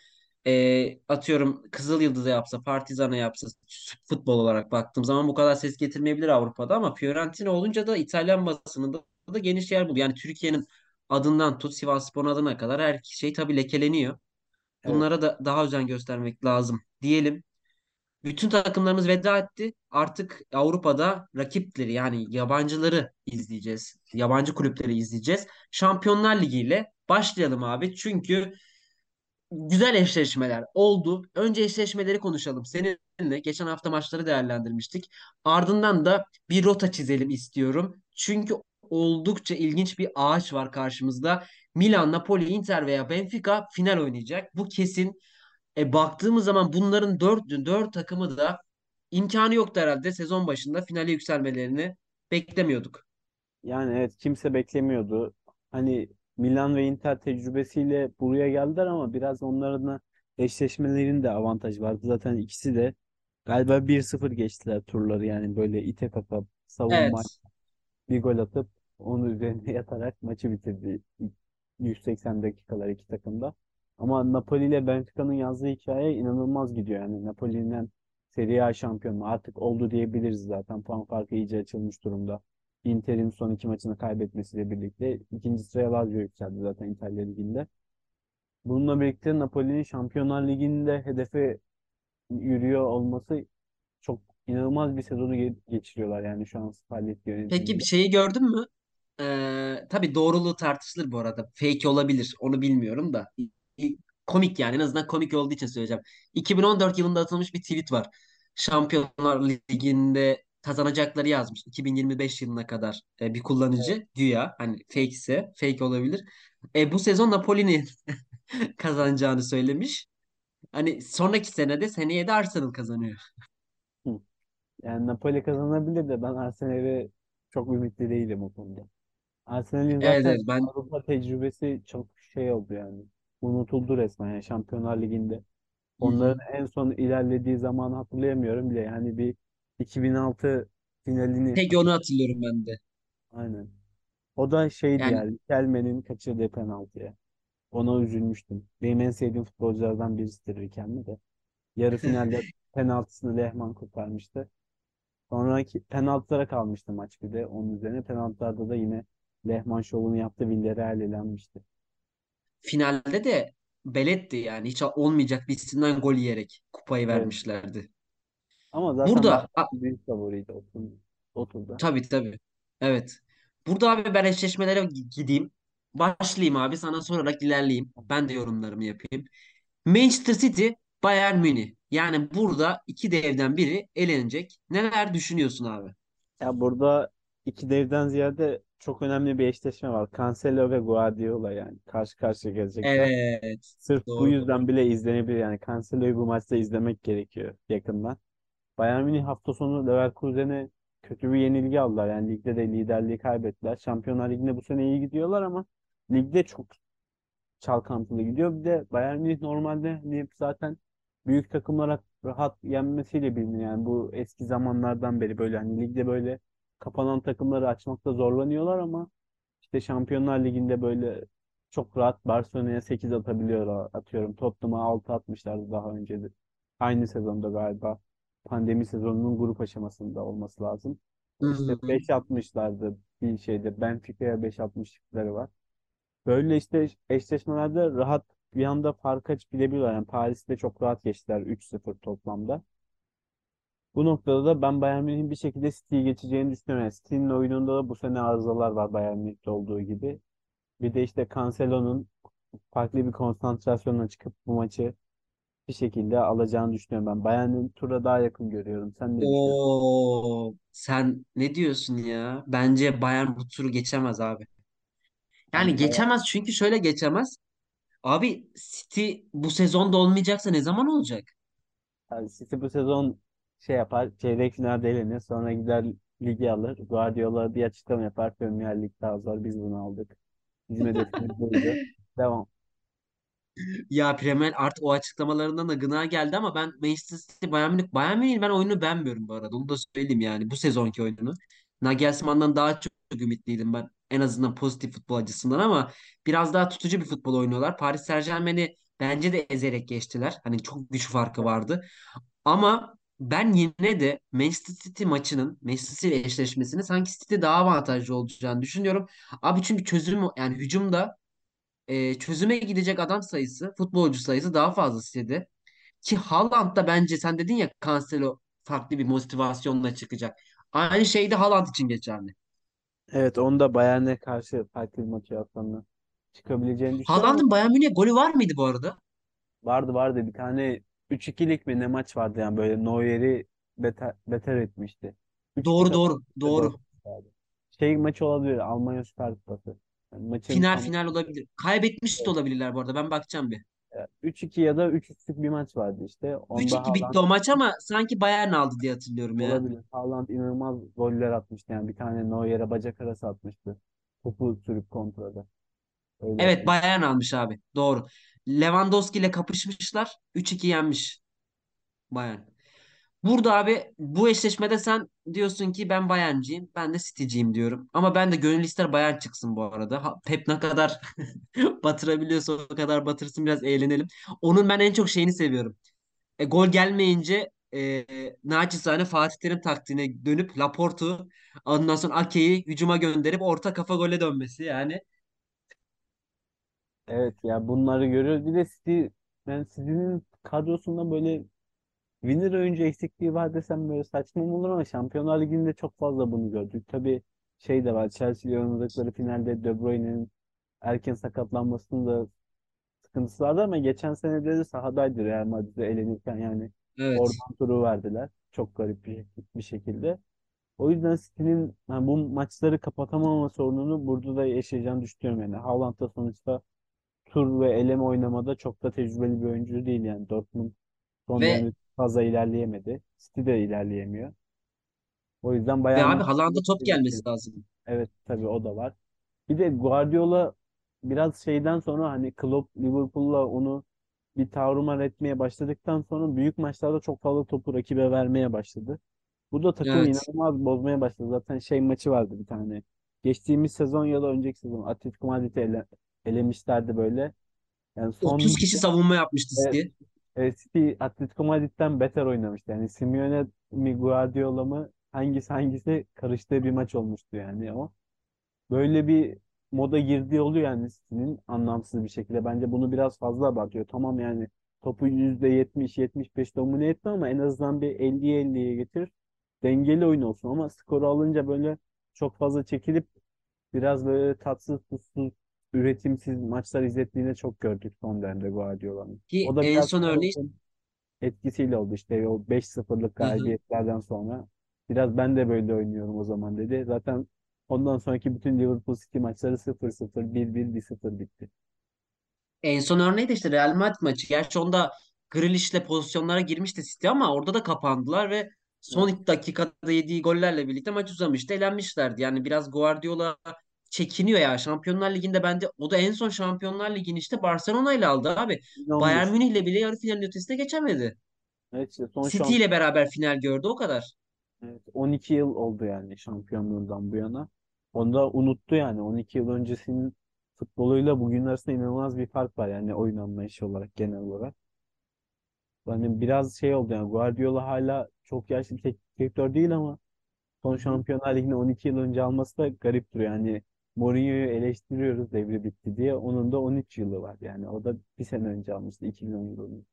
atıyorum Kızıl Yıldız'a yapsa, Partizan'a yapsa futbol olarak baktığım zaman bu kadar ses getirmeyebilir Avrupa'da ama Fiorentina olunca da İtalyan basınında da geniş yer buluyor. Yani Türkiye'nin adından tut Sivasspor'un adına kadar her şey tabii lekeleniyor. Evet. Bunlara da daha özen göstermek lazım diyelim. Bütün takımlarımız veda etti. Artık Avrupa'da rakipleri yani yabancıları izleyeceğiz. Yabancı kulüpleri izleyeceğiz. Şampiyonlar Ligi ile başlayalım abi. Çünkü güzel eşleşmeler oldu. Önce eşleşmeleri konuşalım. Seninle geçen hafta maçları değerlendirmiştik. Ardından da bir rota çizelim istiyorum. Çünkü oldukça ilginç bir ağaç var karşımızda. Milan, Napoli, Inter veya Benfica final oynayacak. Bu kesin. Baktığımız zaman bunların dört takımı da imkanı yoktu herhalde sezon başında finale yükselmelerini beklemiyorduk. Yani evet kimse beklemiyordu. Hani Milan ve Inter tecrübesiyle buraya geldiler ama biraz onların da eşleşmelerinin de avantajı vardı. Zaten ikisi de galiba 1-0 geçtiler turları yani böyle ite kaka savunma Evet. bir gol atıp onun üzerine yatarak maçı bitirdi. 180 dakikalar iki takımda. Ama Napoli ile Benfica'nın yazdığı hikaye inanılmaz gidiyor. Yani Napoli'nin Serie A şampiyonu artık oldu diyebiliriz zaten. Puan farkı iyice açılmış durumda. Inter'in son iki maçını kaybetmesiyle birlikte ikinci sıraya Lazio yükseldi zaten İtalya Ligi'nde. Bununla birlikte Napoli'nin Şampiyonlar Ligi'nde hedefe yürüyor olması çok inanılmaz bir sezonu geçiriyorlar yani şu an Spalletti Peki bir yönetiminde. şeyi gördün mü? Tabii doğruluğu tartışılır bu arada. Fake olabilir. Onu bilmiyorum da. Komik yani. En azından komik olduğu için söyleyeceğim. 2014 yılında atılmış bir tweet var. Şampiyonlar Ligi'nde kazanacakları yazmış. 2025 yılına kadar bir kullanıcı güya hani fake ise fake olabilir. Bu sezon Napoli'nin kazanacağını söylemiş. Hani sonraki senede seneye de Arsenal kazanıyor. Hı. Yani Napoli kazanabilir de ben Arsenal'e çok ümitli değilim o konuda. Arsenal'in Evet, zaten evet, ben. Avrupa tecrübesi çok şey oldu yani. Unutuldu resmen yani Şampiyonlar Ligi'nde. Hı hı. Onların en son ilerlediği zamanı hatırlayamıyorum bile. Yani bir 2006 finalini Peki onu hatırlıyorum ben de. aynen. O da şeydi Yani yani Riquelme'nin kaçırdığı penaltıya. Ona üzülmüştüm. Benim en sevdiğim futbolculardan birisidir Riquelme de. Yarı finalde penaltısını Lehmann kurtarmıştı. Sonraki penaltılara kalmıştı maç bir de. Onun üzerine penaltılarda da yine Lehmann şovunu yaptı. Villarreal elenmişti. Finalde de Belet'ti yani. Hiç olmayacak birisinden gol yiyerek kupayı Evet. vermişlerdi. Ama zaten Burada Bayern büyük favoriydi o turda. tabii tabii. Evet. Burada abi ben eşleşmelere gideyim. Başlayayım abi, sana sorarak ilerleyeyim. Ben de yorumlarımı yapayım. Manchester City, Bayern Münih. Yani burada iki devden biri elenecek. Neler düşünüyorsun abi? Ya burada iki devden ziyade çok önemli bir eşleşme var. Cancelo ve Guardiola yani karşı karşıya gelecekler. Evet. Sırf bu Doğru. yüzden bile izlenebilir yani. Cancelo'yu bu maçta izlemek gerekiyor yakından. Bayern Münih hafta sonu Leverkusen'e kötü bir yenilgi aldılar. Yani ligde de liderliği kaybettiler. Şampiyonlar Ligi'nde bu sene iyi gidiyorlar ama ligde çok çalkantılı gidiyor. Bir de Bayern Münih normalde hani zaten büyük takımlara rahat yenmesiyle biliniyor. Yani bu eski zamanlardan beri böyle hani ligde böyle kapanan takımları açmakta zorlanıyorlar ama işte Şampiyonlar Ligi'nde böyle çok rahat Barcelona'ya 8 atabiliyor. Atıyorum Tottenham'a 6 atmışlardı daha önce de. Aynı sezonda galiba pandemi sezonunun grup aşamasında olması lazım. Hı İşte hı. 5 atmışlardı bir şeyde. Benfica'ya 5 atmışlıkları var. Böyle işte eşleşmelerde rahat bir anda fark açabiliyorlar. Yani Paris'te çok rahat geçtiler 3-0 toplamda. Bu noktada da ben Bayern Münih'in bir şekilde City'yi geçeceğini düşünüyorum. Yani City'nin oyununda da bu sene arızalar var Bayern Münih'te olduğu gibi. Bir de işte Cancelo'nun farklı bir konsantrasyonla çıkıp bu maçı bir şekilde alacağını düşünüyorum ben. Bayern'in tura daha yakın görüyorum. Sen ne düşünüyorsun? Oo, sen ne diyorsun ya? Bence Bayern bu turu geçemez abi. Yani Ben Bayern, geçemez, çünkü şöyle geçemez. Abi City bu sezonda olmayacaksa ne zaman olacak? yani City bu sezon şey yapar, çeyrek finalde elenir, sonra gider ligi alır. Guardiola bir açıklama yapar, Premier Lig daha zor, biz bunu aldık. Bizim hedefimiz buydu. Devam. Ya Premier artık o açıklamalarından da gına geldi ama ben Manchester City Bayern Münih'in ben oyununu beğenmiyorum bu arada. Onu da söyleyeyim yani, bu sezonki oyununu. Nagelsmann'dan daha çok ümitliydim ben, en azından pozitif futbol açısından, ama biraz daha tutucu bir futbol oynuyorlar. Paris Saint-Germain'i bence de ezerek geçtiler. Hani çok güç farkı vardı. Ama ben yine de Manchester City eşleşmesini sanki City daha avantajlı olacağını düşünüyorum. Abi çünkü yani hücumda çözüme gidecek adam sayısı, futbolcu sayısı daha fazla City'de. Ki Haaland da, bence sen dedin ya Cancelo farklı bir motivasyonla çıkacak. Aynı şey de Haaland için geçerli. Evet, onu da Bayern'e karşı farklı bir motivasyonla çıkabileceğini düşünüyorum ama Haaland'ın Bayern Münih'e golü var mıydı bu arada? vardı bir tane 3-2'lik mi ne maç vardı yani böyle Neuer'i beter etmişti. 3-2 Doğru doğru kazanmıştı doğru. Dortmund'da. Şey maçı olabilir, Almanya Süper Kupası. Yani maçın Final tam final olabilir. Kaybetmiş de olabilirler bu arada. Ben bakacağım bir. 3-2 ya da 3-3'lük bir maç vardı işte. Onda 3-2 Haaland bitti o maç ama sanki Bayern aldı diye hatırlıyorum ya. olabilir. Haaland inanılmaz goller atmıştı. Yani bir tane Neuer'e bacak arası atmıştı. Topu sürüp kontrada. Öyle Evet, hatırlıyorum. Bayern almış abi. Doğru. Lewandowski ile kapışmışlar. 3-2 yenmiş Bayern. Burada abi bu eşleşmede sen diyorsun ki ben Bayern'ciyim, ben de City'ciyim diyorum. Ama ben de gönül ister Bayern çıksın bu arada. Pep ne kadar batırabiliyorsa o kadar batırsın, biraz eğlenelim. Onun ben en çok şeyini seviyorum. Gol gelmeyince naçizane Fatih Terim taktiğine dönüp Laporte'u, ondan sonra Ake'yi hücuma gönderip orta kafa gole dönmesi yani. Evet ya, bunları görüyoruz. Bir de City, ben City'nin kadrosunda böyle winner oyuncu eksikliği var desem böyle saçma mı olur ama Şampiyonlar Ligi'nde çok fazla bunu gördük. Tabii şey de var. Chelsea ile oynadıkları finalde De Bruyne'nin erken sakatlanmasının da sıkıntısı vardı ama geçen sene de sahadaydı Real Madrid'e elenirken yani Evet. oradan turu verdiler. Çok garip bir şekilde. O yüzden City'nin yani bu maçları kapatamama sorununu burada da yaşayacağını düşünüyorum yani. Haaland da sonuçta tur ve eleme oynamada çok da tecrübeli bir oyuncu değil yani. Dortmund son Ve dönemde fazla ilerleyemedi. City de ilerleyemiyor. O yüzden Bayern abi Münih Haaland'a top geçebilir. gelmesi lazım. Evet, tabii o da var. Bir de Guardiola biraz şeyden sonra hani Klopp Liverpool'la onu bir tarumar etmeye başladıktan sonra büyük maçlarda çok fazla topu rakibe vermeye başladı. Bu da takımı Evet. inanılmaz bozmaya başladı. Zaten şey maçı vardı bir tane. Geçtiğimiz sezon ya da önceki sezon Atletico Madrid'i elemişlerdi böyle. Yani son 30 kişi savunma yapmıştı e, City. City Atletico Madrid'den beter oynamıştı. Yani Simeone mi Guardiola mı hangisi karıştığı bir maç olmuştu yani o. Böyle bir moda girdiği oluyor yani City'nin anlamsız bir şekilde. Bence bunu biraz fazla abartıyor. Tamam yani topu %70-75 domine etti ama en azından bir 50'ye getir. Dengeli oyun olsun ama skoru alınca böyle çok fazla çekilip biraz böyle tatsız tuzsuz üretimsiz maçlar izlettiğini çok gördük son dönemde Guardiola'nın. Ki O da en biraz son örneği Klopp'un etkisiyle oldu işte o 5-0'lık Hı hı. galibiyetlerden sonra. Biraz ben de böyle oynuyorum o zaman dedi. Zaten ondan sonraki bütün Liverpool City maçları 0-0, 1-1, 1-0 bitti. En son örneği de işte Real Madrid maçı. Gerçi onda Grealish'le pozisyonlara girmişti City ama orada da kapandılar ve son Evet. 2 dakikada yediği gollerle birlikte maç uzamıştı. Elenmişlerdi. Yani biraz Guardiola çekiniyor ya. Şampiyonlar Ligi'nde bence o da en son Şampiyonlar Ligi'ni işte Barcelona ile aldı abi. Bayern 2015. Münih'le bile yarı finalin ötesine geçemedi. Evet işte son City ile beraber final gördü o kadar. evet, 12 yıl oldu yani şampiyonluğundan bu yana. Onu da unuttu yani. 12 yıl öncesinin futboluyla bugün arasında inanılmaz bir fark var yani oyun anlayışı olarak genel olarak. Hani biraz şey oldu yani Guardiola hala çok yaşlı bir teknik direktör değil ama Hı son hı. Şampiyonlar Ligi'ni 12 yıl önce alması da garip duruyor. Yani Mourinho'yu eleştiriyoruz devri bitti diye. Onun da 13 yılı var. Yani o da bir sene önce almıştı 2010 yılında.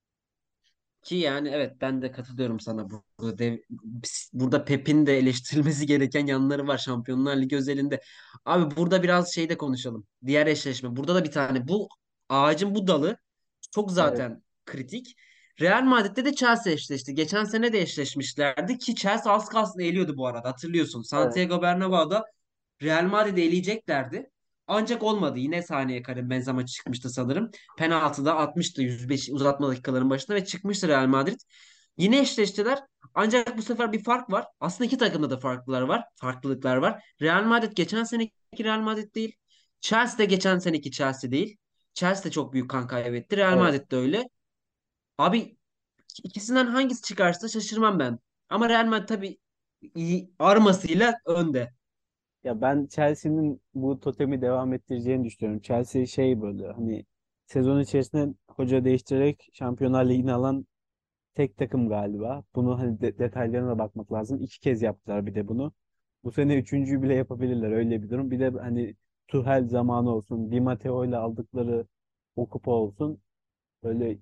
Ki yani evet ben de katılıyorum sana burada burada Pep'in de eleştirilmesi gereken yanları var Şampiyonlar Ligi özelinde. Abi burada biraz şey de konuşalım. Diğer eşleşme. Burada da bir tane bu ağacın bu dalı çok Evet, zaten kritik. Real Madrid'de de Chelsea eşleşti. Geçen sene de eşleşmişlerdi ki Chelsea az kalsın eğiliyordu bu arada hatırlıyorsun. evet, Santiago Bernabéu'da Real Madrid'i eleyeceklerdi. Ancak olmadı. Yine sahneye Karim Benzema çıkmıştı sanırım. Penaltıda atmıştı 105 uzatma dakikaların başında ve çıkmıştı Real Madrid. Yine eşleştiler. Ancak bu sefer bir fark var. Aslında iki takımda da farklılıklar var. Real Madrid geçen seneki Real Madrid değil. Chelsea de geçen seneki Chelsea değil. Chelsea de çok büyük kan kaybetti. Real evet. Madrid de öyle. Abi ikisinden hangisi çıkarsa şaşırmam ben. Ama Real Madrid tabii iyi armasıyla önde. Ya ben Chelsea'nin bu totemi devam ettireceğini düşünüyorum. Chelsea şey böyle hani sezon içerisinde hoca değiştirerek Şampiyonlar Ligi'ni alan tek takım galiba. Bunu hani detaylarına da bakmak lazım. İki kez yaptılar bir de bunu. Bu sene üçüncüyü bile yapabilirler öyle bir durum. Bir de hani Tuchel zamanı olsun, Di Matteo ile aldıkları o kupa olsun. Böyle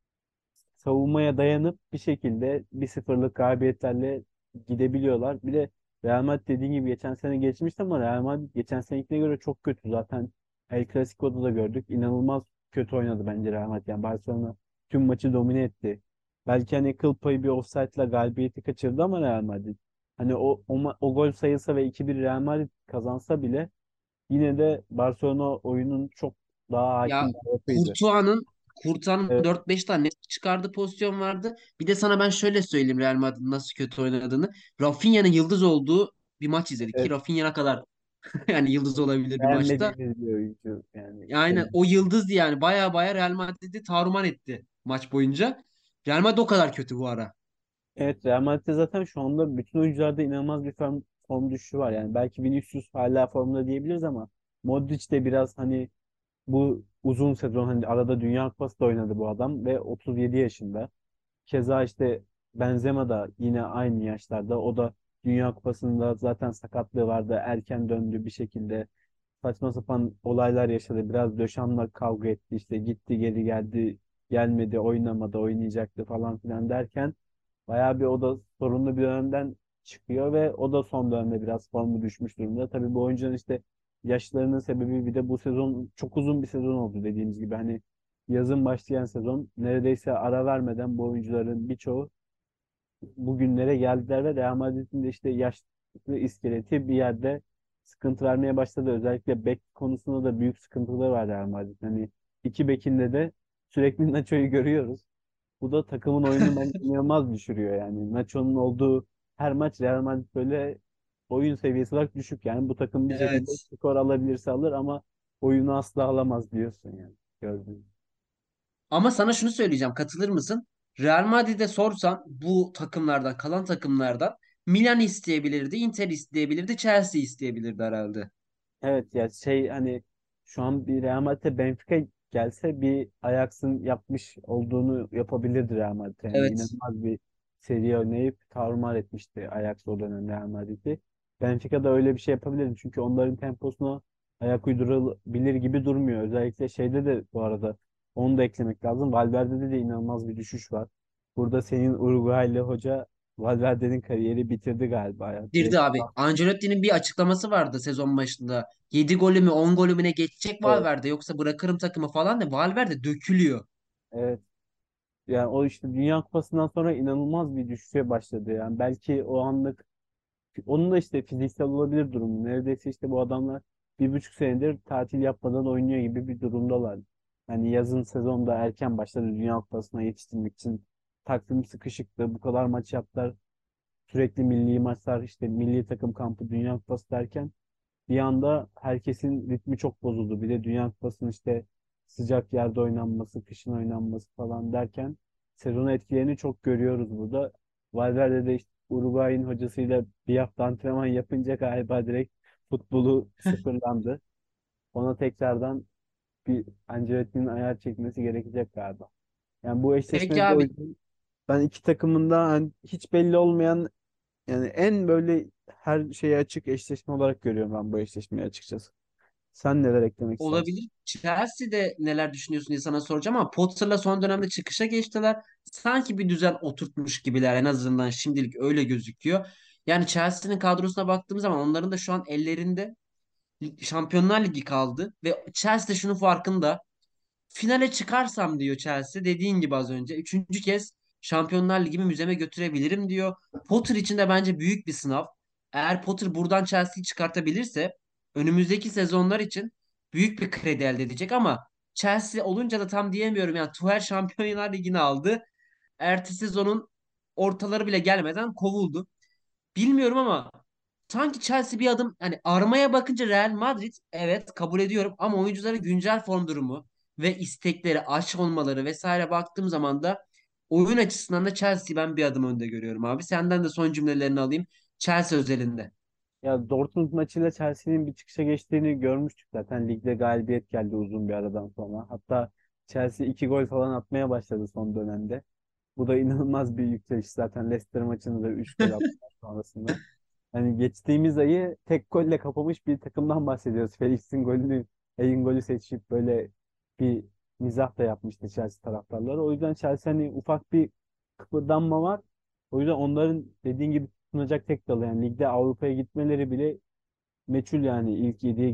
savunmaya dayanıp bir şekilde 1-0'lık galibiyetlerle gidebiliyorlar. Bir de Real Madrid dediğin gibi geçen sene geçmişti ama Real Madrid geçen senekine göre çok kötü. Zaten El Clasico'da da gördük. İnanılmaz kötü oynadı bence Real Madrid. Yani Barcelona tüm maçı domine etti. Belki hani kıl payı bir offside'la galibiyeti kaçırdı ama Real Madrid. Hani o gol sayılsa ve 2-1 Real Madrid kazansa bile yine de Barcelona oyunun çok daha Ya hakim tarafıydı. Courtois'un Evet, 4-5 tane net çıkardığı pozisyon vardı. Bir de sana ben şöyle söyleyeyim Real Madrid'in nasıl kötü oynadığını. Rafinha'nın yıldız olduğu bir maç izledik ki evet. Rafinha ne kadar yani yıldız olabilir bir maçta. Beğenmediğimiz bir oyuncu yani. Aynen o yıldızdı yani baya Real Madrid'i tarumar etti maç boyunca. Real Madrid o kadar kötü bu ara. Evet, Real Madrid'de zaten şu anda bütün oyuncularda inanılmaz bir form düşüşü var. Yani belki Vinicius hala formda diyebiliriz ama Modric de biraz hani bu uzun sezon hani arada Dünya Kupası da oynadı bu adam ve 37 yaşında. Keza işte Benzema da yine aynı yaşlarda. O da Dünya Kupası'nda zaten sakatlığı vardı. Erken döndü bir şekilde. Saçma sapan olaylar yaşadı. Biraz Döşam'la kavga etti. İşte gitti geri geldi. Gelmedi, oynamadı, oynayacaktı falan filan derken bayağı bir o da sorunlu bir dönemden çıkıyor ve o da son dönemde biraz formu düşmüş durumda. Tabii bu oyuncunun işte yaşlarının sebebi bir de bu sezon çok uzun bir sezon oldu dediğimiz gibi. Hani yazın başlayan sezon neredeyse ara vermeden bu oyuncuların birçoğu bugünlere geldiler ve Real Madrid'in de işte yaşlı iskeleti bir yerde sıkıntı vermeye başladı. Özellikle bek konusunda da büyük sıkıntıları var Real Madrid. Hani iki bekinde de sürekli Nacho'yu görüyoruz. Bu da takımın oyunu bence inanılmaz düşürüyor yani. Nacho'nun olduğu her maç Real Madrid böyle oyun seviyesi olarak düşük yani. Bu takım bir şekilde Evet. skor alabilirse alır ama oyunu asla alamaz diyorsun yani. Gördüğün. Ama sana şunu söyleyeceğim katılır mısın? Real Madrid'e sorsan bu takımlardan kalan takımlardan Milan isteyebilirdi, Inter isteyebilirdi, Chelsea isteyebilirdi herhalde. Evet ya şey hani şu an bir Real Madrid'e Benfica gelse bir Ajax'ın yapmış olduğunu yapabilirdi Real Madrid. Yani Evet. inanılmaz bir seri oynayıp tarumar etmişti Ajax o dönem Real Madrid'i. Benfica da öyle bir şey yapabilirdi. Çünkü onların temposuna ayak uydurabilir gibi durmuyor. Özellikle şeyde de bu arada onu da eklemek lazım. Valverde'de de inanılmaz bir düşüş var. Burada senin Uruguaylı hoca Valverde'nin kariyeri bitirdi galiba ya. Girdi Direkt abi. Ancelotti'nin bir açıklaması vardı sezon başında. 7 golü mü 10 golü mü ne geçecek evet, Valverde yoksa bırakırım takımı falan da Valverde dökülüyor. evet. Yani o işte Dünya Kupası'ndan sonra inanılmaz bir düşüşe başladı. Yani belki o anlık onun da işte fiziksel olabilir durumu. Neredeyse işte bu adamlar 1,5 senedir tatil yapmadan oynuyor gibi bir durumdalar. Yani yazın sezonda erken başladı Dünya Kupası'na yetiştirmek için. Takvim sıkışıktı. Bu kadar maç yaptılar. Sürekli milli maçlar işte milli takım kampı Dünya Kupası derken bir anda herkesin ritmi çok bozuldu. Bir de Dünya Kupası'nın işte sıcak yerde oynanması, kışın oynanması falan derken sezon etkilerini çok görüyoruz burada. Valverde de işte Uruguay'ın hocasıyla bir hafta antrenman yapınca galiba direkt futbolu sıfırlandı. Ona tekrardan bir Ancelotti'nin ayar çekmesi gerekecek galiba. Yani bu Peki eşleşmede o abi, yüzden ben iki takımın da hani hiç belli olmayan yani en böyle her şeye açık eşleşme olarak görüyorum ben bu eşleşmeyi açıkçası. Sen neler eklemek istersin? olabilir. Chelsea'de neler düşünüyorsun diye sana soracağım ama Potter'la son dönemde çıkışa geçtiler. Sanki bir düzen oturtmuş gibiler, en azından şimdilik öyle gözüküyor. Yani Chelsea'nin kadrosuna baktığım zaman onların da şu an ellerinde Şampiyonlar Ligi kaldı ve Chelsea de şunun farkında. Finale çıkarsam diyor Chelsea, dediğin gibi az önce üçüncü kez Şampiyonlar Ligi'mi müzeme götürebilirim diyor. Potter için de bence büyük bir sınav. Eğer Potter buradan Chelsea'yi çıkartabilirse önümüzdeki sezonlar için büyük bir kredi elde edecek ama Chelsea olunca da tam diyemiyorum. Yani Tuchel Şampiyonlar Ligi'ni aldı. Ertesi sezonun ortaları bile gelmeden kovuldu. Bilmiyorum ama sanki Chelsea bir adım, hani armaya bakınca Real Madrid, evet kabul ediyorum ama oyuncuların güncel form durumu ve istekleri, aç olmaları vesaire baktığım zaman da oyun açısından da Chelsea'yi ben bir adım önde görüyorum abi. Senden de son cümlelerini alayım Chelsea özelinde. Ya Dortmund maçıyla Chelsea'nin bir çıkışa geçtiğini görmüştük zaten. Ligde galibiyet geldi uzun bir aradan sonra. Hatta Chelsea 2 gol falan atmaya başladı son dönemde. Bu da inanılmaz bir yükseliş zaten. Leicester maçında da 3 gol attılar sonrasında. Hani geçtiğimiz ayı tek golle kapamış bir takımdan bahsediyoruz. Felix'in golünü, Ay'ın golü seçip böyle bir mizah da yapmıştı Chelsea taraftarları. O yüzden Chelsea hani ufak bir kıpırdanma var. O yüzden onların dediğin gibi tutunacak tek dalı. Yani ligde Avrupa'ya gitmeleri bile meçhul yani. İlk 7'ye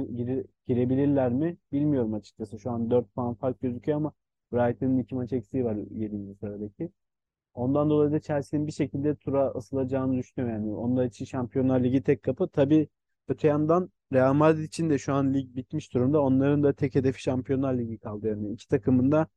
girebilirler mi bilmiyorum açıkçası. Şu an 4 puan fark gözüküyor ama Brighton'ın 2 maç eksiği var 7. sıradaki. Ondan dolayı da Chelsea'nin bir şekilde tura asılacağını düşünüyorum yani. Onlar için Şampiyonlar Ligi tek kapı. Tabii öte yandan Real Madrid için de şu an lig bitmiş durumda. Onların da tek hedefi Şampiyonlar Ligi kaldı yani. İki takımın da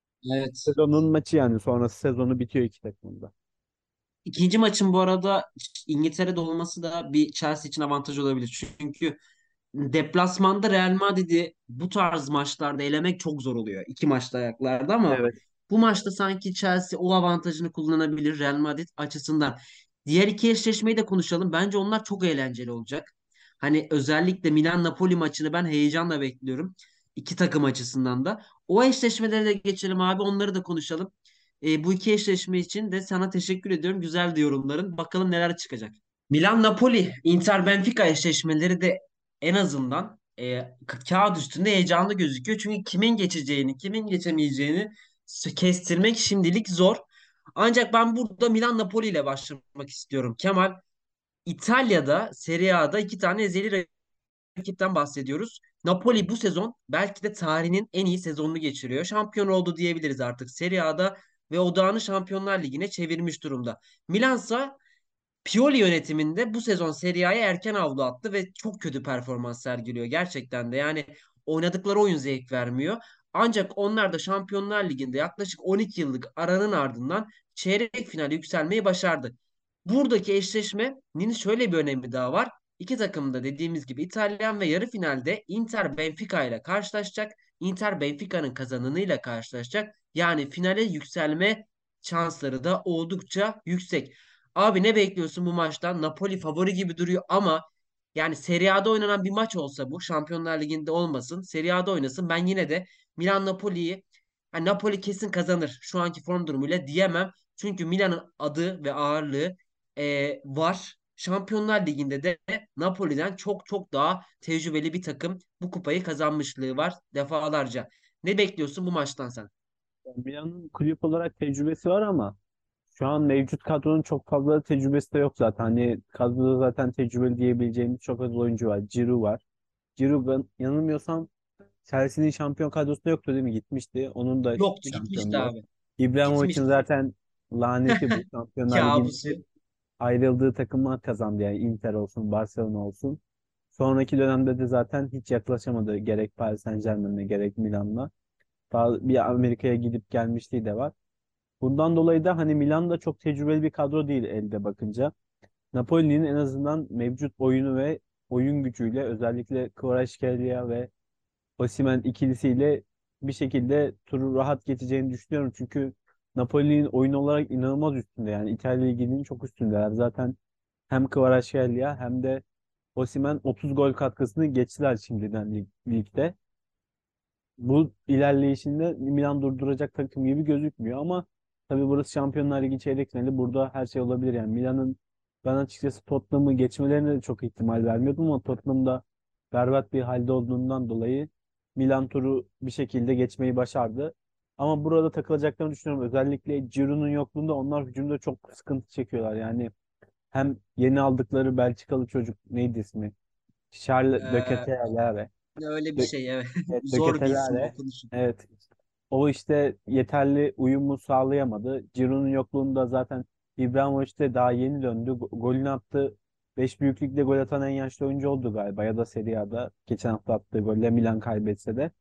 Evet. sezonun maçı yani. Sonrası sezonu bitiyor iki takımın da. İkinci maçın bu arada İngiltere'de olması da bir Chelsea için avantaj olabilir. Çünkü deplasmanda Real Madrid'i bu tarz maçlarda elemek çok zor oluyor. İki maçta ayaklarda ama Evet. bu maçta sanki Chelsea o avantajını kullanabilir Real Madrid açısından. Diğer iki eşleşmeyi de konuşalım. Bence onlar çok eğlenceli olacak. Hani özellikle Milan-Napoli maçını ben heyecanla bekliyorum. İki takım açısından da. O eşleşmeleri de geçelim abi, onları da konuşalım. Bu iki eşleşme için de sana teşekkür ediyorum. Güzel yorumların. Bakalım neler çıkacak. Milan-Napoli, Inter-Benfica eşleşmeleri de en azından kağıt üstünde heyecanlı gözüküyor. Çünkü kimin geçeceğini, kimin geçemeyeceğini kestirmek şimdilik zor. Ancak ben burada Milan-Napoli ile başlamak istiyorum. Kemal, İtalya'da Serie A'da iki tane ezeli rakipten bahsediyoruz. Napoli bu sezon belki de tarihinin en iyi sezonunu geçiriyor. Şampiyon oldu diyebiliriz artık Serie A'da ve odağını Şampiyonlar Ligi'ne çevirmiş durumda. Milansa Pioli yönetiminde bu sezon Serie A'ya erken avlu attı ve çok kötü performans sergiliyor gerçekten de. Yani oynadıkları oyun zevk vermiyor. Ancak onlar da Şampiyonlar Ligi'nde yaklaşık 12 yıllık aranın ardından çeyrek finale yükselmeyi başardı. Buradaki eşleşmenin şöyle bir önemi daha var. İki takım da dediğimiz gibi İtalyan ve yarı finalde Inter Benfica ile karşılaşacak. Inter Benfica'nın kazananıyla karşılaşacak. Yani finale yükselme şansları da oldukça yüksek. Abi ne bekliyorsun bu maçtan? Napoli favori gibi duruyor ama yani Serie A'da oynanan bir maç olsa, bu Şampiyonlar Ligi'nde olmasın, Serie A'da oynasın, ben yine de Milan Napoli'yi Ha, Napoli kesin kazanır şu anki form durumuyla diyemem. Çünkü Milan'ın adı ve ağırlığı var. Şampiyonlar Ligi'nde de Napoli'den çok çok daha tecrübeli bir takım bu kupayı kazanmışlığı var defalarca. Ne bekliyorsun bu maçtan sen? Milan'ın kulüp olarak tecrübesi var ama şu an mevcut kadronun çok fazla tecrübesi de yok zaten. Hani kadroda zaten tecrübeli diyebileceğimiz çok az oyuncu var. Giroud var. Giroud, ben yanılmıyorsam Chelsea'nin şampiyon kadrosunda yoktu değil mi? Gitmişti. Onun da Yoktu, gitmişti şampiyonluğu. abi. İbrahimovic'in Gitmişti. zaten laneti bu. Şampiyonlar Ligi'nde Kabusu. ayrıldığı takımlar kazandı. Yani Inter olsun, Barcelona olsun. Sonraki dönemde de zaten hiç yaklaşamadı. Gerek Paris Saint-Germain'le gerek Milan'la. Daha bir Amerika'ya gidip gelmişliği de var. Bundan dolayı da hani Milan da çok tecrübeli bir kadro değil elde bakınca. Napoli'nin en azından mevcut oyunu ve oyun gücüyle özellikle Kvaratskhelia ve Osimhen ikilisiyle bir şekilde turu rahat geçeceğini düşünüyorum. Çünkü Napoli'nin oyun olarak inanılmaz üstünde. Yani İtalya Ligi'nin çok üstündeler. Zaten hem Kvaratskhelia hem de Osimhen 30 gol katkısını geçtiler şimdiden ligde. Bu ilerleyişinde Milan durduracak takım gibi gözükmüyor ama tabii burası Şampiyonlar Ligi çeyrek finali. Burada her şey olabilir yani. Milan'ın, ben açıkçası Tottenham'ı geçmelerine de çok ihtimal vermiyordum ama Tottenham'da berbat bir halde olduğundan dolayı Milan turu bir şekilde geçmeyi başardı. Ama burada takılacaklarını düşünüyorum. Özellikle Giroud'un yokluğunda onlar hücumda çok sıkıntı çekiyorlar. Yani hem yeni aldıkları Belçikalı çocuk, neydi ismi? Charles de Ee, Ketelaere. Öyle bir şey, evet. Evet, Zor bir isim Döketelere. okunuşu. Evet. O işte yeterli uyumu sağlayamadı. Ciro'nun yokluğunda zaten İbrahimovic de daha yeni döndü. Golünü attı. Beş büyüklükte gol atan en yaşlı oyuncu oldu galiba. Ya da Serie A'da geçen hafta attığı golle Milan kaybetse de.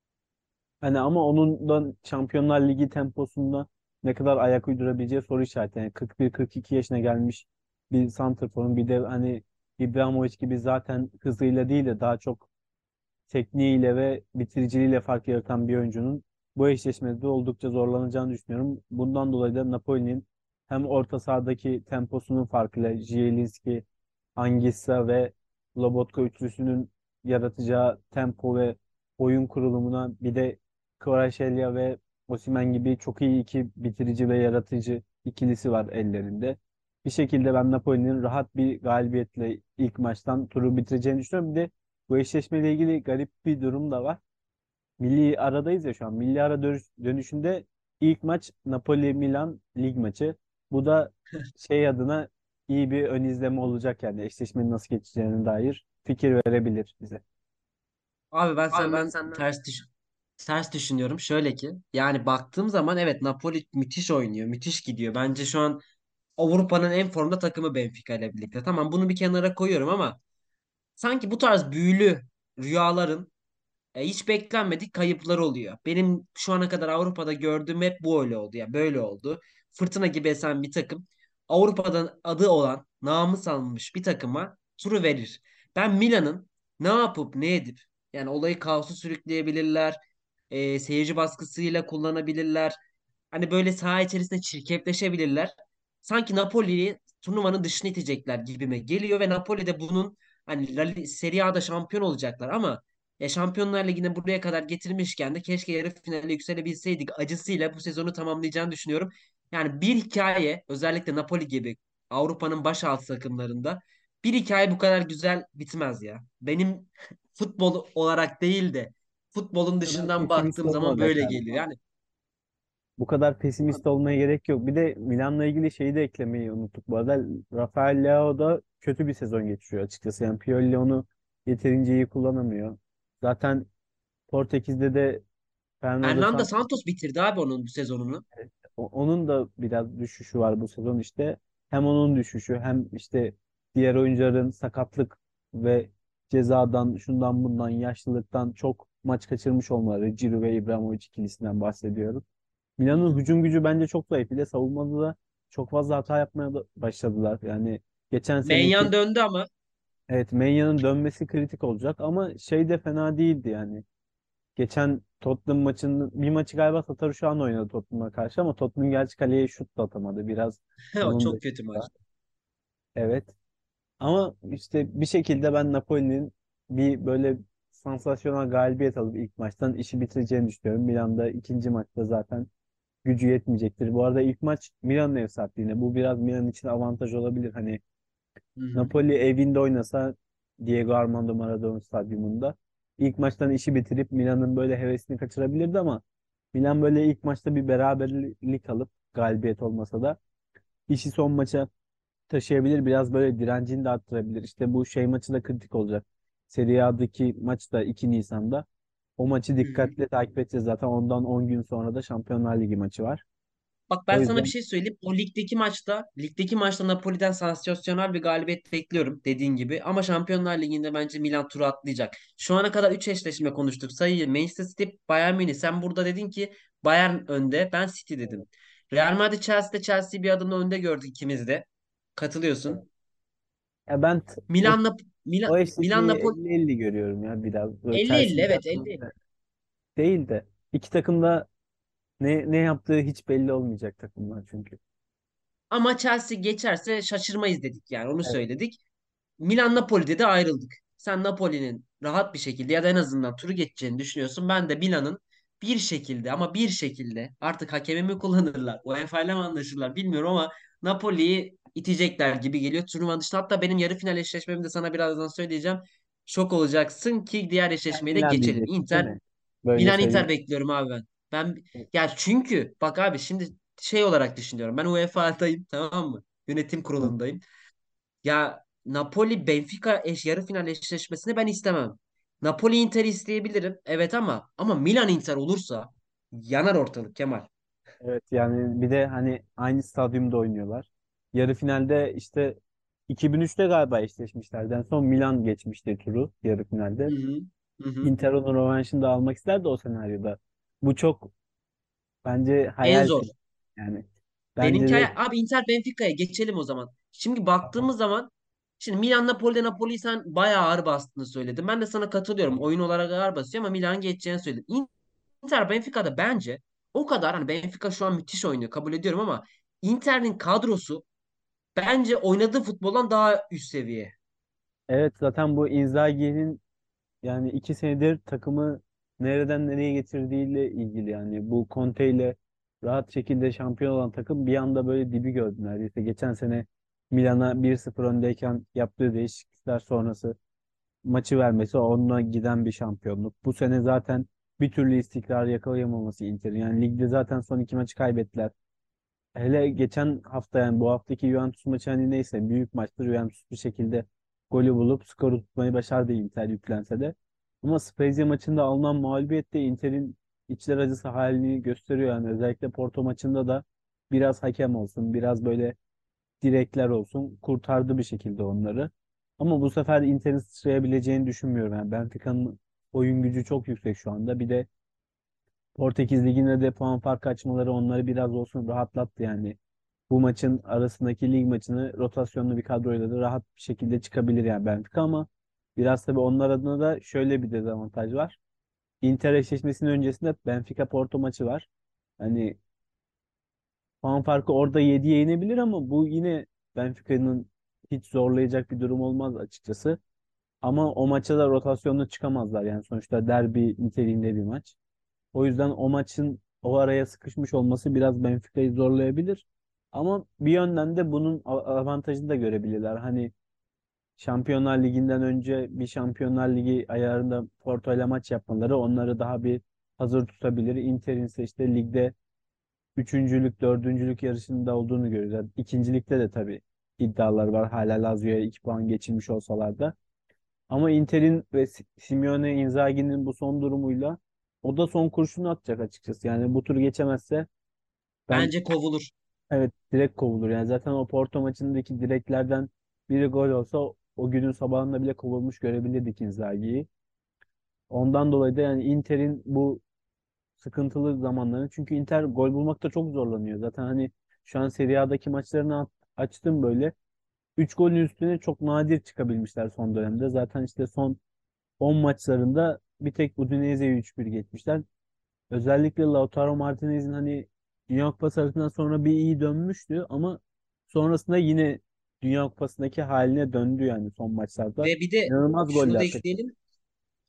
Hani ama onun Şampiyonlar Ligi temposunda ne kadar ayak uydurabileceği soru işareti. Yani 41-42 yaşına gelmiş bir santrforun, bir de hani İbrahimovic gibi zaten hızıyla değil de daha çok tekniğiyle ve bitiriciliğiyle fark yaratan bir oyuncunun bu eşleşmede oldukça zorlanacağını düşünüyorum. Bundan dolayı da Napoli'nin hem orta sahadaki temposunun farkıyla Zielinski, Anguissa ve Lobotka üçlüsünün yaratacağı tempo ve oyun kurulumuna, bir de Kvaratskhelia ve Osimhen gibi çok iyi iki bitirici ve yaratıcı ikilisi var ellerinde. Bir şekilde ben Napoli'nin rahat bir galibiyetle ilk maçtan turu bitireceğini düşünüyorum. Bir de bu eşleşmeyle ilgili garip bir durum da var. Milli aradayız ya şu an. Milli ara dönüşünde ilk maç Napoli-Milan lig maçı. Bu da şey adına iyi bir ön izleme olacak, yani eşleşmenin nasıl geçeceğine dair fikir verebilir bize. Abi ben senden ters düşünüyorum. Şöyle ki, yani baktığım zaman evet, Napoli müthiş oynuyor. Müthiş gidiyor. Bence şu an Avrupa'nın en formda takımı Benfica ile birlikte. Tamam, bunu bir kenara koyuyorum ama sanki bu tarz büyülü rüyaların hiç beklenmedik kayıplar oluyor. Benim şu ana kadar Avrupa'da gördüğüm hep bu öyle oldu ya, böyle oldu. Fırtına gibi esen bir takım Avrupa'dan adı olan, namı salmış bir takıma turu verir. Ben Milan'ın ne yapıp ne edip, yani olayı kaosu sürükleyebilirler, seyirci baskısıyla kullanabilirler. Hani böyle saha içerisinde çirkefleşebilirler. Sanki Napoli'yi turnuvanın dışına itecekler gibime geliyor ve Napoli de bunun, hani Serie A'da şampiyon olacaklar ama Şampiyonlar Ligi'ne buraya kadar getirmişken de keşke yarı finale yükselebilseydik acısıyla bu sezonu tamamlayacağını düşünüyorum. Yani bir hikaye, özellikle Napoli gibi Avrupa'nın başaltı takımlarında bir hikaye bu kadar güzel bitmez ya. Benim futbol olarak değil de futbolun Bu kadar dışından pesimist baktığım olma zaman be böyle geliyor. kardeşim. Yani Bu kadar pesimist olmaya gerek yok. Bir de Milan'la ilgili şeyi de eklemeyi unuttuk. Bu arada Rafael Leao da kötü bir sezon geçiriyor açıkçası. Yani Pioli onu yeterince iyi kullanamıyor. Zaten Portekiz'de de Fernando Fernando Santos, Santos bitirdi abi onun bu sezonunu. onun da biraz düşüşü var bu sezon işte. Hem onun düşüşü hem işte diğer oyuncuların sakatlık ve cezadan, şundan bundan, yaşlılıktan çok maç kaçırmış olmaları. Ciro ve İbrahimovic ikilisinden bahsediyorum. Hı Milan'ın hı. hücum gücü bence çok zayıf. Bir de savunmada da çok fazla hata yapmaya da başladılar. Yani geçen seneki, Menyan döndü ama evet, Menya'nın dönmesi kritik olacak ama şey de fena değildi yani. Geçen Tottenham maçının bir maçı galiba Sataru şu an oynadı Tottenham'a karşı ama Tottenham gerçi kaleye şut da atamadı. Biraz o onun çok kötü dışında. maçtı. Evet. Ama işte bir şekilde ben Napoli'nin bir böyle sansasyonel galibiyet alıp ilk maçtan işi bitireceğini düşünüyorum. Milan'da ikinci maçta zaten gücü yetmeyecektir. Bu arada ilk maç Milan'ın ev sahipliğine. Bu biraz Milan için avantaj olabilir. Hani Hı hı. Napoli evinde oynasa Diego Armando Maradona stadyumunda ilk maçtan işi bitirip Milan'ın böyle hevesini kaçırabilirdi ama Milan böyle ilk maçta bir beraberlik alıp galibiyet olmasa da işi son maça taşıyabilir. Biraz böyle direncini de arttırabilir. İşte bu şey maçı da kritik olacak. Serie A'daki maç da 2 Nisan'da. O maçı Hı hı. dikkatle takip edeceğiz. Zaten ondan 10 gün sonra da Şampiyonlar Ligi maçı var. Bak ben O sana bir yüzden şey söyleyeyim. O ligdeki maçta Napoli'den sansasyonel bir galibiyet bekliyorum dediğin gibi. Ama Şampiyonlar Ligi'nde bence Milan turu atlayacak. Şu ana kadar 3 eşleşme konuştuk. Sayı Manchester City, Bayern Münih. Sen burada dedin ki Bayern önde, ben City dedim. Real Madrid Chelsea'de Chelsea'yi bir adımla önde gördük ikimiz de. Katılıyorsun. ya ben Milan'la Milan o Milan eşleşmeyi Napoli 50-50 görüyorum ya biraz. Böyle 50-50, Chelsea'nin evet, 50. performansı değil de iki takım da ne yaptığı hiç belli olmayacak takımlar çünkü. Ama Chelsea geçerse şaşırmayız dedik, yani onu Evet. söyledik. Milan Napoli'de de ayrıldık. Sen Napoli'nin rahat bir şekilde ya da en azından turu geçeceğini düşünüyorsun. Ben de Milan'ın bir şekilde, ama bir şekilde, artık hakemi mi kullanırlar, UEFA ile mi anlaşırlar bilmiyorum ama Napoli'yi itecekler gibi geliyor turnuvanın dışında. Hatta benim yarı final eşleşmemi de sana birazdan söyleyeceğim. Şok olacaksın ki diğer Sen eşleşmeyi de Milan geçelim. diyeceksin değil Inter, mi? Böyle Milan Inter söyleyeyim. bekliyorum abi ben. Ya çünkü bak abi, şimdi şey olarak düşünüyorum. Ben UEFA'dayım, tamam mı? Yönetim Hı. kurulundayım. Ya Napoli Benfica yarı final eşleşmesini ben istemem. Napoli Inter isteyebilirim. Evet, ama Milan Inter olursa yanar ortalık Kemal. Evet yani bir de hani aynı stadyumda oynuyorlar. Yarı finalde işte 2003'te galiba eşleşmişlerdi. En son Milan geçmişti turu yarı Hı finalde. hı. Hı hı. Inter onun rövanşını da almak isterdi o senaryoda. Bu çok bence En hayal zor. kırıklığı yani. Bence Benimki de abi, Inter Benfica'ya geçelim o zaman. Şimdi baktığımız zaman, şimdi Milan Napoli'yi sen bayağı ağır bastığını söyledin. Ben de sana katılıyorum. Oyun olarak ağır basıyor ama Milan geçeceğini söyledin. Inter Benfica'da bence o kadar, hani Benfica şu an müthiş oynuyor, kabul ediyorum, ama Inter'in kadrosu bence oynadığı futboldan daha üst seviye. evet zaten bu Inzaghi'nin yani 2 senedir takımı nereden nereye getirdiğiyle ilgili yani bu Conte ile rahat şekilde şampiyon olan takım bir anda böyle dibi gördü neredeyse. Geçen sene Milan'a 1-0 öndeyken yaptığı değişiklikler sonrası maçı vermesi onunla giden bir şampiyonluk. Bu sene zaten bir türlü istikrar yakalayamaması Inter'in. Yani ligde zaten son 2 maçı kaybettiler. Hele geçen hafta yani bu haftaki Juventus maçı hani neyse büyük maçtır. Juventus bir şekilde golü bulup skoru tutmayı başardı Inter yüklense de. Ama Spezia maçında alınan mağlubiyet de Inter'in içler acısı halini gösteriyor. Yani özellikle Porto maçında da biraz hakem olsun, biraz böyle direkler olsun kurtardı bir şekilde onları. Ama bu sefer Inter'in sıçrayabileceğini düşünmüyorum. Yani Benfica'nın oyun gücü çok yüksek şu anda. Bir de Portekiz Ligi'nde de puan farkı açmaları onları biraz olsun rahatlattı yani. Bu maçın arasındaki lig maçını rotasyonlu bir kadroyla da rahat bir şekilde çıkabilir yani Benfica ama biraz tabii onlar adına da şöyle bir dezavantaj var. Inter eşleşmesinin öncesinde Benfica Porto maçı var. Hani puan farkı orada 7'ye inebilir ama bu yine Benfica'nın hiç zorlayacak bir durum olmaz açıkçası. Ama o maça da rotasyonla çıkamazlar yani sonuçta derbi niteliğinde bir maç. O yüzden o maçın o araya sıkışmış olması biraz Benfica'yı zorlayabilir. Ama bir yönden de bunun avantajını da görebilirler. Hani Şampiyonlar Ligi'nden önce bir Şampiyonlar Ligi ayarında Porto ile maç yapmaları onları daha bir hazır tutabilir. Inter'in ise işte ligde üçüncülük, dördüncülük yarışında olduğunu görüyoruz. Yani İkincilikte de tabii iddialar var. Hala Lazio'ya 2 puan geçilmiş olsalar da. Ama Inter'in ve Simeone Inzaghi'nin bu son durumuyla o da son kurşunu atacak açıkçası. Yani bu turu geçemezse ben Bence kovulur. evet direkt kovulur. Yani zaten o Porto maçındaki direklerden biri gol olsa o günün sabahında bile kovulmuş görebilirdik Inzaghi'yi. Ondan dolayı da yani Inter'in bu sıkıntılı zamanlarını çünkü Inter gol bulmakta çok zorlanıyor. Zaten hani şu an Serie A'daki maçlarını açtım böyle. 3 golün üstüne çok nadir çıkabilmişler son dönemde. Zaten işte son 10 maçlarında bir tek Udinese'ye 3-1 geçmişler. Özellikle Lautaro Martinez'in hani Dünya Kupası'ndan sonra bir iyi dönmüştü ama sonrasında yine Dünya Kupası'ndaki haline döndü yani son maçlarda. Ve bir de İnanılmaz şunu da goller kaçırdı. ekleyelim.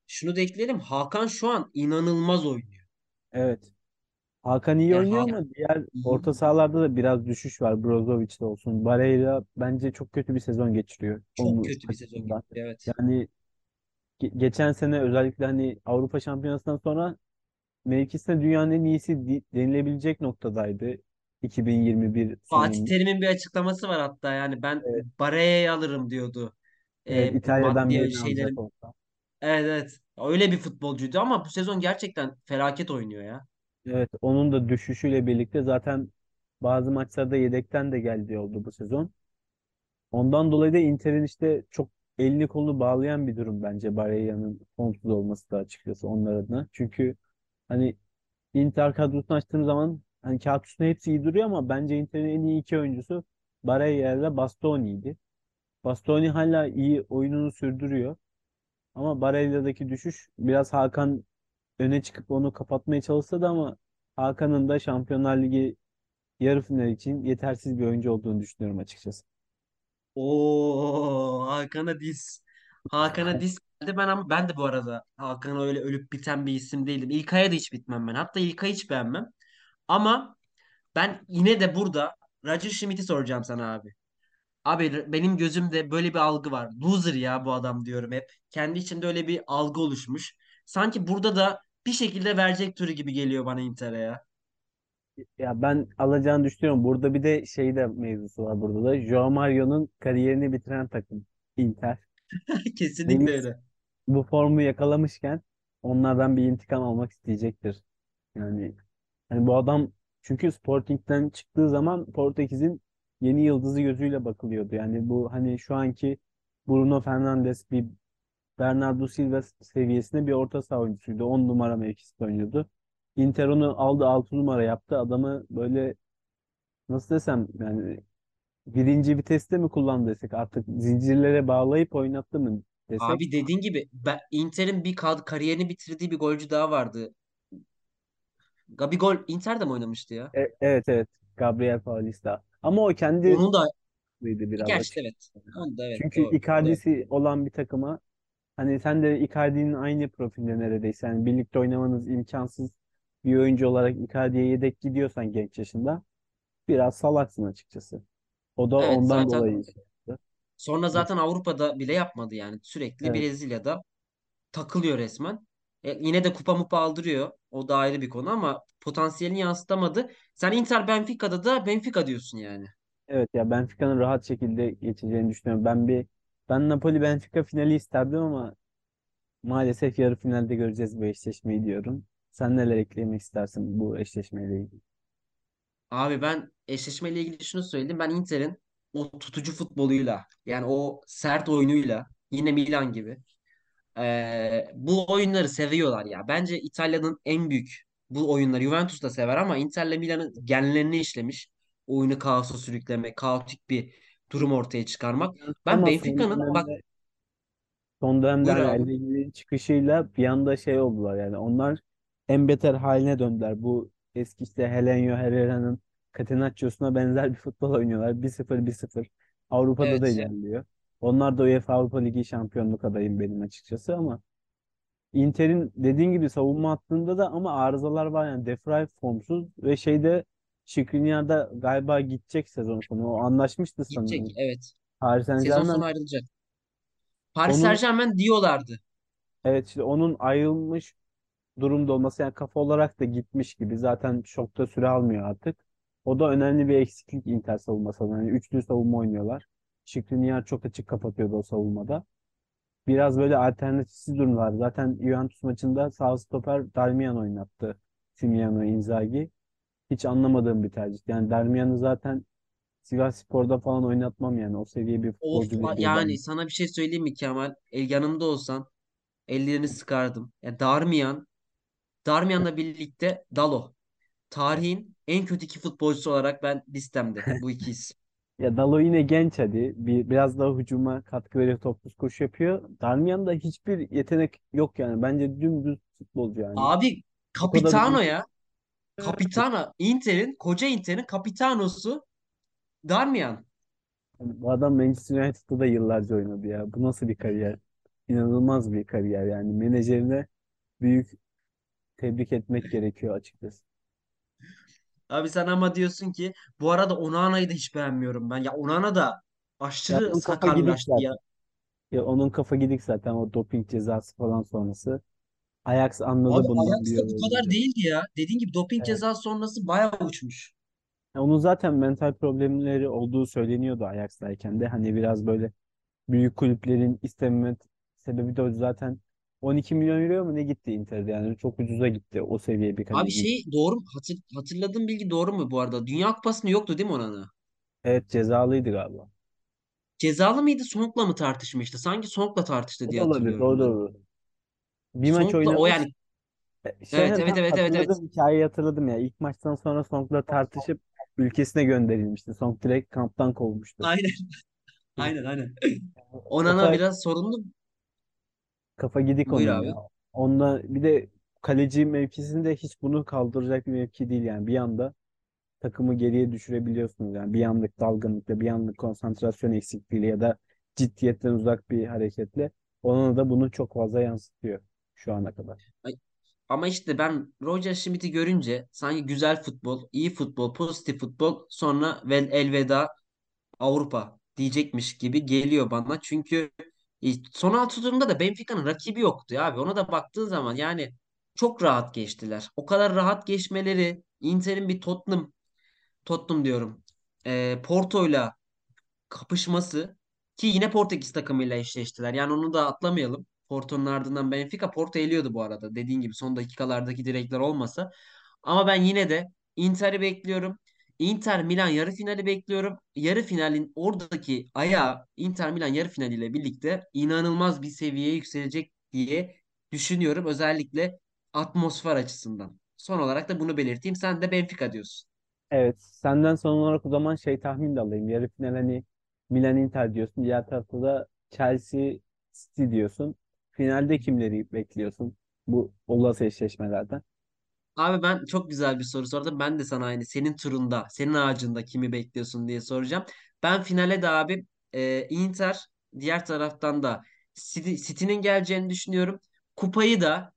şunu da ekleyelim. Hakan şu an inanılmaz oynuyor. Evet. Hakan iyi Yani oynuyor Hakan ama diğer orta sahalarda da biraz düşüş var. Brozovic'de olsun. Barella bence çok kötü bir sezon geçiriyor çok onun kötü bir sezon açısından. geçti. Evet. Yani geçen sene özellikle hani Avrupa Şampiyonası'ndan sonra mevkisine dünyanın en iyisi denilebilecek noktadaydı. 2021 Fatih sonunda. Terim'in bir açıklaması var hatta, yani ben Evet, Barella'yı alırım diyordu. evet, İtalya'dan Maddi birini alacak şeylerin. olsa. Evet, evet. Öyle bir futbolcuydu ama bu sezon gerçekten felaket oynuyor ya. Evet, onun da düşüşüyle birlikte zaten bazı maçlarda yedekten de geldiği oldu bu sezon. Ondan dolayı da Inter'in işte çok elini kolunu bağlayan bir durum bence Barella'nın formsuz olması da açıkçası onlar adına. Çünkü hani Inter kadrosunu açtığım zaman hani kağıt üstünde hepsi iyi duruyor ama bence Inter'in en iyi iki oyuncusu Barella ile Bastoni'ydi. Bastoni hala iyi oyununu sürdürüyor. Ama Barella'daki düşüş biraz Hakan öne çıkıp onu kapatmaya çalışsa da ama Hakan'ın da Şampiyonlar Ligi yarı final için yetersiz bir oyuncu olduğunu düşünüyorum açıkçası. Oo, Hakan'a diz. Hakan'a diz geldi. Ben de bu arada Hakan'a öyle ölüp biten bir isim değilim. İlkay'a da hiç bitmem ben. Hatta İlkay'ı hiç beğenmem. Ama ben yine de burada Roger Schmidt'i soracağım sana abi. Abi benim gözümde böyle bir algı var. Loser ya bu adam diyorum hep. Kendi içinde öyle bir algı oluşmuş. Sanki burada da bir şekilde verecek türü gibi geliyor bana Inter'e ya. Ya ben alacağını düşünüyorum. Burada bir de şey de mevzusu var burada da. Joao Mario'nun kariyerini bitiren takım Inter. Kesinlikle Deniz öyle. bu formu yakalamışken onlardan bir intikam almak isteyecektir. Yani hani bu adam çünkü Sporting'den çıktığı zaman Portekiz'in yeni yıldızı gözüyle bakılıyordu. Yani bu hani şu anki Bruno Fernandes bir Bernardo Silva seviyesinde bir orta saha oyuncusuydu. 10 numara mevkisinde oynuyordu. Inter onu aldı 6 numara yaptı. Adamı böyle nasıl desem yani birinci viteste mi kullandı desek artık zincirlere bağlayıp oynattı mı desek. Abi dediğin gibi Inter'in bir kariyerini bitirdiği bir golcü daha vardı. Gabigol Inter'de mi oynamıştı ya? Evet, evet, Gabriel Paulista. Ama o kendi Onun da biraz gerçi açık. evet. Onun da evet, Çünkü doğru. O da Icardi'si olan bir takıma hani sen de Icardi'nin aynı profilde neredeyse yani birlikte oynamanız imkansız bir oyuncu olarak Icardi'ye yedek gidiyorsan genç yaşında biraz salaksın açıkçası. O da evet, ondan zaten dolayı şey yaptı. sonra zaten Avrupa'da bile yapmadı yani. Sürekli Evet, Brezilya'da takılıyor resmen. Yine de kupa mupa aldırıyor. O da ayrı bir konu ama potansiyelini yansıtamadı. Sen Inter Benfica'da da Benfica diyorsun yani. evet, ya Benfica'nın rahat şekilde geçeceğini düşünüyorum. Ben Napoli Benfica finali isterdim ama maalesef yarı finalde göreceğiz bu eşleşmeyi diyorum. Sen neler eklemek istersin bu eşleşmeyle ilgili? Abi ben eşleşmeyle ilgili şunu söyleyeyim. Ben Inter'in o tutucu futboluyla, yani o sert oyunuyla, yine Milan gibi, bu oyunları seviyorlar ya. Bence İtalya'nın en büyük bu oyunları Juventus da sever ama Inter'le Milan'ın genlerini işlemiş. Oyunu kaosa sürüklemek, kaotik bir durum ortaya çıkarmak. Ben Ama son Benfica'nın bak, dönemde son dönemde buyur hani abi. Allegri'nin çıkışıyla bir anda şey oldular yani onlar en beter haline döndüler. Bu eski işte Helenio Herrera'nın Catenaccio'suna benzer bir futbol oynuyorlar. 1-0 1-0. Avrupa'da da Evet. ilerliyor. Onlar da UEFA Avrupa Ligi şampiyonluk adayım benim açıkçası ama Inter'in dediğin gibi savunma hattında da ama arızalar var yani De Vrij formsuz ve şeyde Skriniar'da galiba gidecek sezon sonu. O anlaşmıştı Gidecek, sanırım. evet. Paris Sezon sonu Saint-Germain ayrılacak. Paris onun Saint-Germain diyorlardı. evet işte onun ayrılmış durumda olması yani kafa olarak da gitmiş gibi. Zaten çok da süre almıyor artık. O da önemli bir eksiklik Inter savunması. Yani üçlü savunma oynuyorlar. Skriniar çok açık kapatıyordu o savunmada. Biraz böyle alternatifsiz durumlar. Zaten Juventus maçında sağ stoper Darmian oynattı. Simiano Inzaghi. Hiç anlamadığım bir tercih. Yani Darmian'ı zaten Sivasspor'da falan oynatmam yani. O seviye bir Of, futbolcu değil yani bence. sana bir şey söyleyeyim mi Kemal? Yanımda olsan ellerini sıkardım. Darmian'la birlikte Dalo. Tarihin en kötü iki futbolcusu olarak ben listemde bu iki isim. Ya Dalo yine genç hadi. Biraz daha hücuma katkı veriyor. Topsuz koşu yapıyor. Darmian'da hiçbir yetenek yok yani. Bence dümdüz futbolcu yani. Abi O kadar Capitano uzun. ya. Capitano. Koca Inter'in Capitano'su Darmian. Bu adam Manchester United'da da yıllarca oynadı ya. Bu nasıl bir kariyer? inanılmaz bir kariyer yani. Menajerine büyük tebrik etmek gerekiyor açıkçası. Abi sen ama diyorsun ki bu arada Onana'yı da hiç beğenmiyorum ben. Ya Onana da Ya aşırı onun kafa gidik sakarlaştı ya. zaten. Ya onun kafa gidik zaten o doping cezası falan sonrası. Ajax anladı Abi bundan bir Ajax da yol bu kadar olunca. değildi ya. Dediğin gibi doping Evet. cezası sonrası bayağı uçmuş. Ya onun zaten mental problemleri olduğu söyleniyordu Ajax'tayken de. Hani biraz böyle büyük kulüplerin istememe sebebi de o zaten 12 milyon euro mu ne gitti Inter'de yani çok ucuza gitti o seviye bir Abi kaleci. şey doğru mu? Hatırladığım bilgi doğru mu bu arada? Dünya Kupası'nda yoktu değil mi Onana? Evet cezalıydı galiba. Cezalı mıydı? Song'la mı tartışmıştı? Sanki Song'la tartıştı O diye da olabilir, o hatırlıyorum da ben. olur. Bir maç Song'la o oynamış. yani. Evet, evet, Tam evet, evet, evet. hatırladım, hikayeyi hatırladım ya. İlk maçtan sonra Song'la tartışıp ülkesine gönderilmişti. Song direkt kamptan kovmuştu. Aynen, aynen, aynen. Onana Kafa biraz sorunlu. kafa gidik Buyur onun ya. abi. Onda bir de kaleci mevkisinde hiç bunu kaldıracak bir mevki değil yani. Bir anda takımı geriye düşürebiliyorsunuz yani. Bir anlık dalgınlıkla, bir anlık konsantrasyon eksikliğiyle ya da ciddiyetten uzak bir hareketle ona da bunu çok fazla yansıtıyor şu ana kadar. Ay, ama işte ben Roger Schmidt'i görünce sanki güzel futbol, iyi futbol, pozitif futbol sonra elveda Avrupa diyecekmiş gibi geliyor bana. Çünkü son 6 turunda da Benfica'nın rakibi yoktu ya abi. Ona da baktığın zaman yani çok rahat geçtiler. O kadar rahat geçmeleri Inter'in bir Tottenham diyorum. Porto'yla kapışması ki yine Portekiz takımıyla eşleştiler. Yani onu da atlamayalım. Porto'nun ardından Benfica Porto eliyordu bu arada. Dediğin gibi son dakikalardaki direkler olmasa. Ama ben yine de Inter'i bekliyorum. Inter Milan yarı finali bekliyorum. Yarı finalin oradaki ayağı Inter Milan yarı finaliyle birlikte inanılmaz bir seviyeye yükselecek diye düşünüyorum. Özellikle atmosfer açısından. Son olarak da bunu belirteyim. Sen de Benfica diyorsun. Evet, senden son olarak o zaman şey tahmin de alayım. Yarı final hani Milan Inter diyorsun. Diğer tarafta da Chelsea City diyorsun. Finalde kimleri bekliyorsun bu olası eşleşmelerden? Abi ben çok güzel bir soru sordum. Ben de sana aynı senin turunda, senin ağacında kimi bekliyorsun diye soracağım. Ben finale de abi Inter, diğer taraftan da City'nin geleceğini düşünüyorum. Kupayı da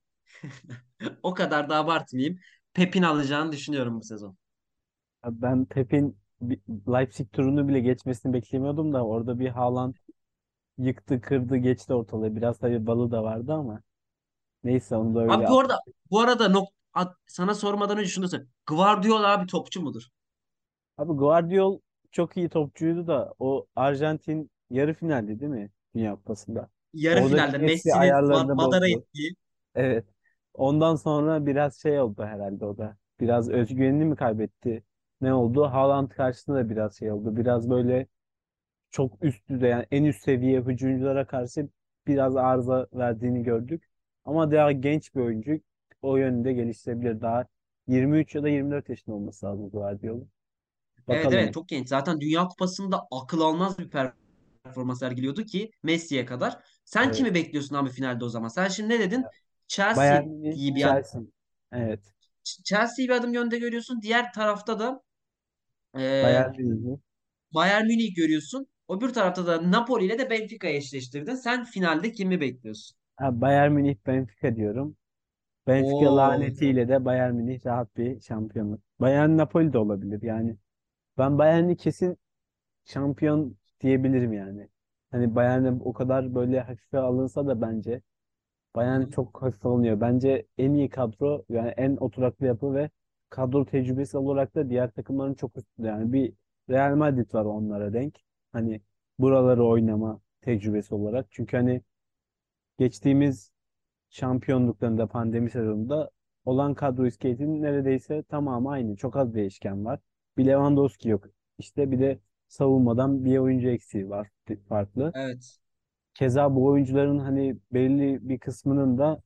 o kadar da abartmayayım. Pep'in alacağını düşünüyorum bu sezon. Ben Pep'in Leipzig turunu bile geçmesini beklemiyordum da orada bir Haaland yıktı, kırdı, geçti ortalığı. Biraz tabii balı da vardı ama neyse onu da Abi öyle bu arada sana sormadan önce şunu söyle. Guardiola abi topçu mudur? Abi Guardiol çok iyi topçuydu da o Arjantin yarı finalde değil mi? Dünya Kupası'nda. Yarı Oradaki finalde Messi Messi'nin ayarlarını Madara bozdu. ettiği. Evet. Ondan sonra biraz şey oldu herhalde o da. Biraz özgüvenini mi kaybetti? Ne oldu? Haaland karşısında da biraz şey oldu. Biraz böyle çok üst düzey yani en üst seviye hücumculara karşı biraz arıza verdiğini gördük. Ama daha genç bir oyuncu. O yönde geliştirebilir. Daha 23 ya da 24 yaşında olması lazım Guardiola. Evet, Bakalım. evet, çok genç. Zaten Dünya Kupası'nda akıl almaz bir performans sergiliyordu ki Messi'ye kadar. Sen Evet. kimi bekliyorsun abi finalde o zaman? Sen şimdi ne dedin? Chelsea Bayern Münih, iyi bir adım, Chelsea. Evet. Chelsea'yi bir adım önde görüyorsun. Diğer tarafta da e, Bayern Münih. Bayern Münih görüyorsun. Öbür tarafta da Napoli ile de Benfica'yı eşleştirdin. Sen finalde kimi bekliyorsun? Ha, Bayern Münih, Benfica diyorum. Benfica Oo. lanetiyle de Bayern Münih rahat bir şampiyonluk. Bayern Napoli de olabilir. Yani ben Bayern'i kesin şampiyon diyebilirim yani. Hani Bayern o kadar böyle hafife alınsa da bence Hı Bayern hı. çok hafife alınıyor. Bence en iyi kadro yani en oturaklı yapı ve kadro tecrübesi olarak da diğer takımların çok üstünde. Yani bir Real Madrid var onlara denk. Hani buraları oynama tecrübesi olarak. Çünkü hani geçtiğimiz şampiyonluklarında pandemi sezonunda olan kadro iskeletinin neredeyse tamamı aynı. Çok az değişken var. Bir Lewandowski yok. İşte bir de savunmadan bir oyuncu eksiği var farklı. Evet. Keza bu oyuncuların hani belli bir kısmının da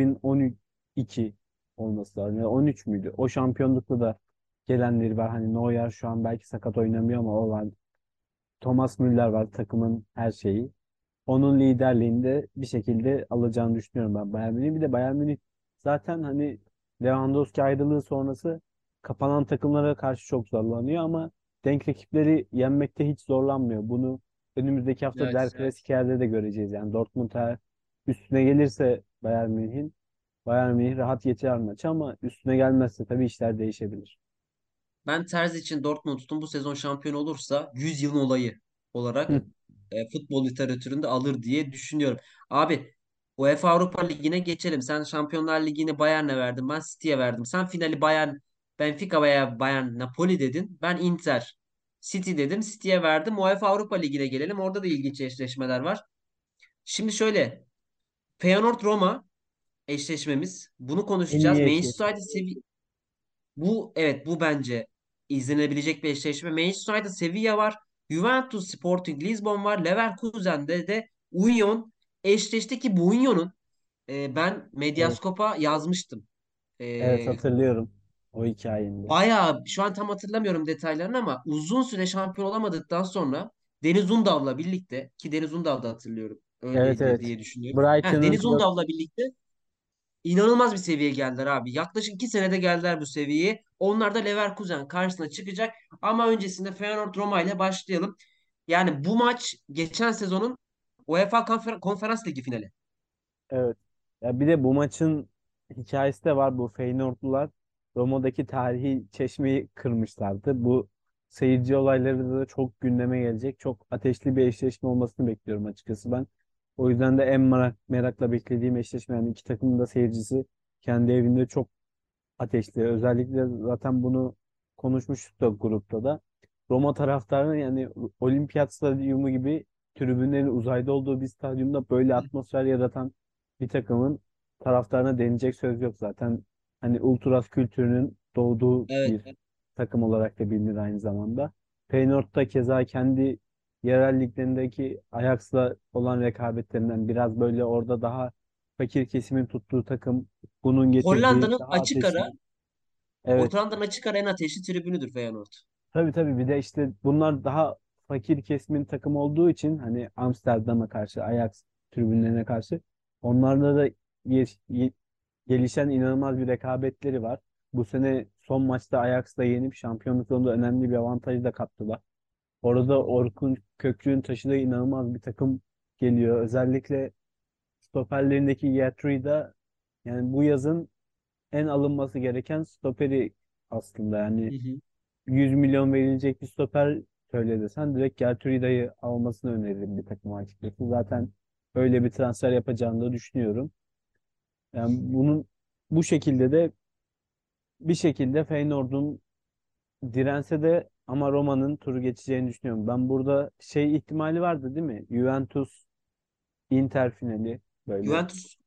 2012 olması lazım. Yani 13 müydü? O şampiyonlukta da gelenleri var. Hani Neuer şu an belki sakat oynamıyor ama o var. Thomas Müller var takımın her şeyi. Onun liderliğinde bir şekilde alacağını düşünüyorum ben Bayern Münih'in. Bir de Bayern Münih zaten hani Lewandowski ayrılığı sonrası kapanan takımlara karşı çok zorlanıyor ama denk rakipleri yenmekte hiç zorlanmıyor. Bunu önümüzdeki hafta Evet. Der Klasikler'de de göreceğiz. Yani Dortmund Üstüne gelirse Bayern Münih rahat geçer maçı ama üstüne gelmezse tabii işler değişebilir. Ben Terzic için Dortmund'un bu sezon şampiyon olursa 100 yılın olayı olarak Hı. futbol literatüründe alır diye düşünüyorum. Abi UEFA Avrupa Ligi'ne geçelim. Sen Şampiyonlar Ligi'ni Bayern'e verdin. Ben City'ye verdim. Sen finali Bayern, Benfica veya Bayern Napoli dedin. Ben Inter, City dedim. City'ye verdim. UEFA Avrupa Ligi'ne gelelim. Orada da ilginç eşleşmeler var. Şimdi şöyle. Feyenoord Roma eşleşmemiz. Bunu En konuşacağız. iyi Manchester eşleşme. United bu evet bu bence izlenebilecek bir eşleşme. Manchester United Sevilla var. Juventus Sporting Lisbon var. Leverkusen'de de Union eşleşti ki bu Union'un ben Evet, Medyascope'a yazmıştım. evet, E, hatırlıyorum o hikayeni. Bayağı şu an tam hatırlamıyorum detaylarını ama uzun süre şampiyon olamadıktan sonra Deniz Undav'la birlikte ki Deniz Undav da hatırlıyorum. Evet, Öyleydi evet. diye düşünüyorum. Brighton'ın Deniz Undav'la birlikte İnanılmaz bir seviyeye geldiler abi. Yaklaşık 2 senede geldiler bu seviyeye. Onlar da Leverkusen karşısına çıkacak. Ama öncesinde Feyenoord Roma ile başlayalım. Yani bu maç geçen sezonun UEFA Konferans Ligi finali. evet. Ya bir de bu maçın hikayesi de var. Bu Feyenoordlular Roma'daki tarihi çeşmeyi kırmışlardı. Bu seyirci olayları da çok gündeme gelecek. Çok ateşli bir eşleşme olmasını bekliyorum açıkçası ben. O yüzden de en merakla beklediğim eşleşme, yani iki takımın da seyircisi kendi evinde çok ateşli. Özellikle zaten bunu konuşmuştuk da grupta da. Roma taraftarının, yani olimpiyat stadyumu gibi tribünlerin uzayda olduğu bir stadyumda böyle atmosfer yaratan bir takımın taraftarına denilecek söz yok zaten. Hani ultras kültürünün doğduğu Evet. bir takım olarak da bilinir aynı zamanda. Feyenoord da keza kendi yerel liglerindeki Ajax'la olan rekabetlerinden biraz böyle orada daha fakir kesimin tuttuğu takım, bunun getirdiği Hollanda'nın daha açık ateşli. ara, Evet. Hollanda'nın açık ara en ateşli tribünüdür Feyenoord. Tabii, tabii, bir de işte bunlar daha fakir kesimin takım olduğu için hani Amsterdam'a karşı, Ajax tribünlerine karşı onlarda da gelişen inanılmaz bir rekabetleri var. Bu sene son maçta Ajax'la yenip şampiyonluk yolunda önemli bir avantajı da kaptılar. Orada Orkun Kökçü'nün taşıdığı inanılmaz bir takım geliyor. Özellikle stoperlerindeki Gertrude'da, yani bu yazın en alınması gereken stoperi aslında. Hı Yani hı. 100 milyon verilecek bir stoper söyle desen direkt Gertrude'yi almasını öneririm bir takım açıkçası. Zaten öyle bir transfer yapacağını da düşünüyorum. Yani bu şekilde de bir şekilde Feyenoord'un dirense de ama Roma'nın turu geçeceğini düşünüyorum. Ben burada şey ihtimali vardı değil mi? Juventus Inter finali böyle. Juventus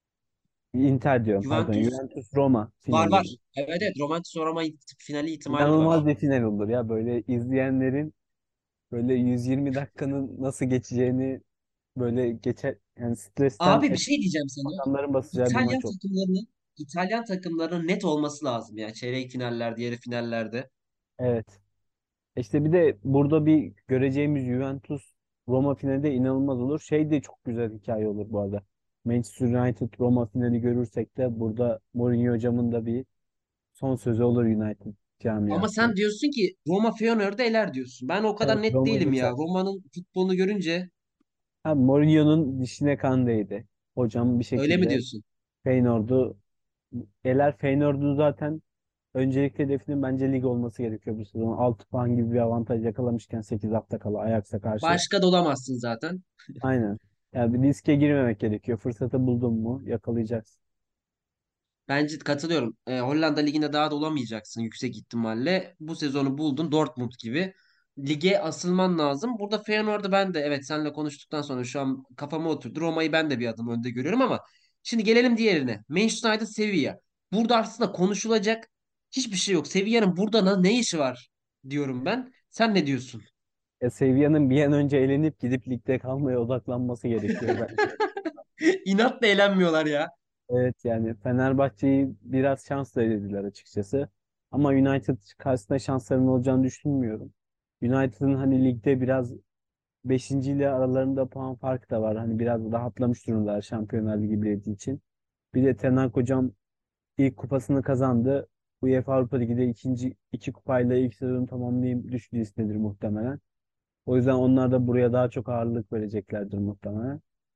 Inter diyorum, pardon. Juventus Juventus Roma var finali. var. Evet evet Juventus Roma finali ihtimali İnanılmaz var. bir final olur ya. Böyle izleyenlerin böyle 120 dakikanın nasıl geçeceğini, böyle geçer yani stresten Abi bir şey diyeceğim sana. adamların basacağı bir İtalyan maç olur. takımlarının İtalyan takımlarının net olması lazım ya çeyrek finallerde, yarı finallerde. Evet. İşte bir de burada bir göreceğimiz Juventus Roma finali de inanılmaz olur. Şey de çok güzel hikaye olur bu arada. Manchester United Roma finali görürsek de burada Mourinho hocamın da bir son sözü olur United Ama camiasına. sen diyorsun ki Roma Feyenoord'u eler diyorsun. Ben o kadar Evet, net Roma değilim ya. geçer. Roma'nın futbolunu görünce Ha, Mourinho'nun dişine kan değdi. Hocam bir öyle mi şekilde diyorsun? Feyenoord'u eler. Feyenoord'u zaten öncelikle hedefinin bence lig olması gerekiyor bu sezon. 6 puan gibi bir avantaj yakalamışken 8 hafta kala Ajax'a karşı. Başka da olamazsın zaten. Aynen. Yani bir riske girmemek gerekiyor. Fırsatı buldun mu yakalayacaksın. Bence katılıyorum. Hollanda Ligi'nde daha da olamayacaksın yüksek ihtimalle. Bu sezonu buldun Dortmund gibi. Lige asılman lazım. Burada Feyenoord'u ben de evet seninle konuştuktan sonra şu an kafama oturdu. Roma'yı ben de bir adım önde görüyorum ama şimdi gelelim diğerine. Manchester United Sevilla. Burada aslında konuşulacak hiçbir şey yok. Sevilla'nın burada ne işi var diyorum ben. Sen ne diyorsun? Sevilla'nın bir an önce elenip gidip ligde kalmaya odaklanması gerekiyor bence. İnatla eğlenmiyorlar ya. Evet, yani Fenerbahçe'yi biraz şansla elediler açıkçası. Ama United karşısında şanslarının olacağını düşünmüyorum. United'ın hani ligde biraz beşinci ile aralarında puan farkı da var. Hani biraz rahatlamış durumdalar Şampiyonlar Ligi bileti için. Bir de Ten Hag hocam ilk kupasını kazandı. UEFA Avrupa Ligi'de ikinci iki kupayla ilk sezonu tamamlayayım düşüncesindedir muhtemelen. O yüzden onlar da buraya daha çok ağırlık vereceklerdir muhtemelen.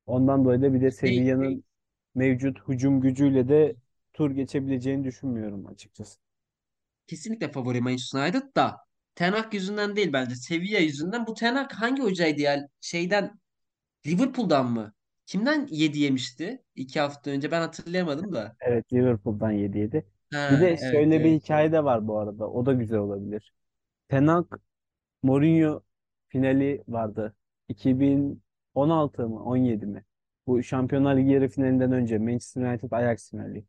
Ondan dolayı da bir de Şey, Sevilla'nın mevcut hücum gücüyle de tur geçebileceğini düşünmüyorum açıkçası. kesinlikle favori Manchester United da Ten Hag yüzünden değil bence. Sevilla yüzünden. Bu Ten Hag hangi hocaydı ya? Şeyden Liverpool'dan mı? Kimden 7 yemişti? 2 hafta önce ben hatırlayamadım da. Evet, Liverpool'dan 7-7. Bir Ha, de evet şöyle bir evet. hikaye de var bu arada. O da güzel olabilir. Ten Hag Mourinho finali vardı. 2016 mı 17 mi? Bu Şampiyonlar Ligi yarı finalinden önce Manchester United Ajax finali.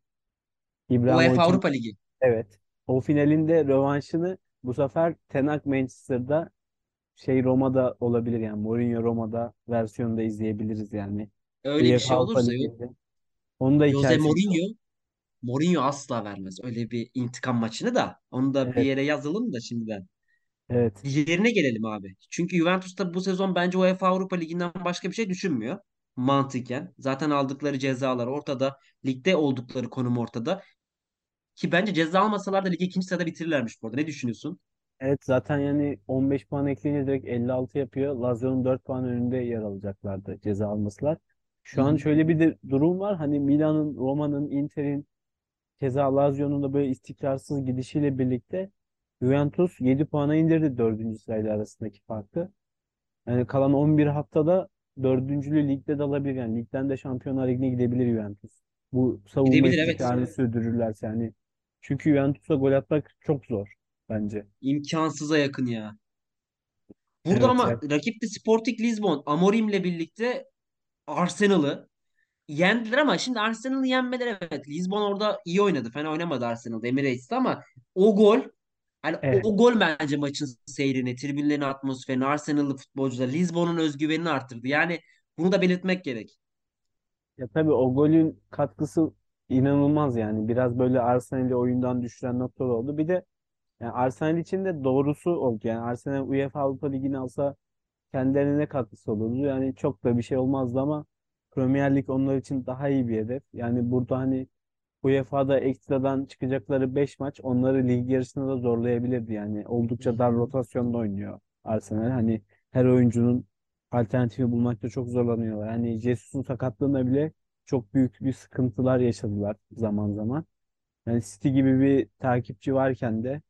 UEFA İbrahimovic'in, Avrupa Ligi. evet. O finalinde rövanşını bu sefer Ten Hag Manchester'da, Roma'da olabilir yani. Mourinho Roma'da versiyonda izleyebiliriz yani. Öyle bir UEFA şey Avrupa olursa Ligi'nde. Onun da Jose hikayesi güzel. Mourinho asla vermez öyle bir intikam maçını da. Onu da bir Evet, yere yazalım da şimdiden. evet. Diğerine gelelim abi. Çünkü Juventus da bu sezon bence UEFA Avrupa Ligi'nden başka bir şey düşünmüyor. Mantıken. Zaten aldıkları cezalar ortada. Ligde oldukları konum ortada. Ki bence ceza almasalar da ligi ikinci sırada bitirirlermiş bu arada. Ne düşünüyorsun? Evet, zaten yani 15 puan ekleyince direkt 56 yapıyor. Lazio'nun 4 puan önünde yer alacaklardı ceza almasılar. Hı Şu an hı. şöyle bir de durum var. Hani Milan'ın, Roma'nın, Inter'in, keza Lazio'nun da böyle istikrarsız gidişiyle birlikte Juventus 7 puana indirdi dördüncü sırayla arasındaki farkı. Yani kalan 11 haftada dördüncülüğü ligde de alabilir. Yani ligden de Şampiyonlar Ligi'ne gidebilir Juventus. Bu savunma Gidebilir evet. istikrarını sürdürürlerse yani. Çünkü Juventus'a gol atmak çok zor bence. İmkansıza yakın ya. Burada Evet ya. ama rakip de Sporting Lisbon. Amorim'le birlikte Arsenal'ı yendiler ama şimdi Arsenal'ı yenmeleri evet. Lisbon orada iyi oynadı. Fena oynamadı Arsenal'da Emirates'te ama o gol hani Evet. o gol bence maçın seyrini, tribünlerin atmosferini, Arsenal'lı futbolcular, Lisbon'un özgüvenini arttırdı. Yani bunu da belirtmek gerek. Ya tabii o golün katkısı inanılmaz yani. Biraz böyle Arsenal'i oyundan düşüren noktalar oldu. Bir de yani Arsenal için de doğrusu oldu. Yani Arsenal UEFA Avrupa Ligi'ni alsa kendilerine ne katkısı olurdu? Yani çok da bir şey olmazdı ama Premier Lig onlar için daha iyi bir hedef. Yani burada hani UEFA'da ekstradan çıkacakları 5 maç onları lig yarışına da zorlayabilirdi. Yani Hı oldukça dar hı. rotasyonda oynuyor Arsenal. Hani her oyuncunun alternatifi bulmakta çok zorlanıyorlar. Yani Jesus'un sakatlığında bile çok büyük bir sıkıntılar yaşadılar zaman zaman. Yani City gibi bir takipçi varken de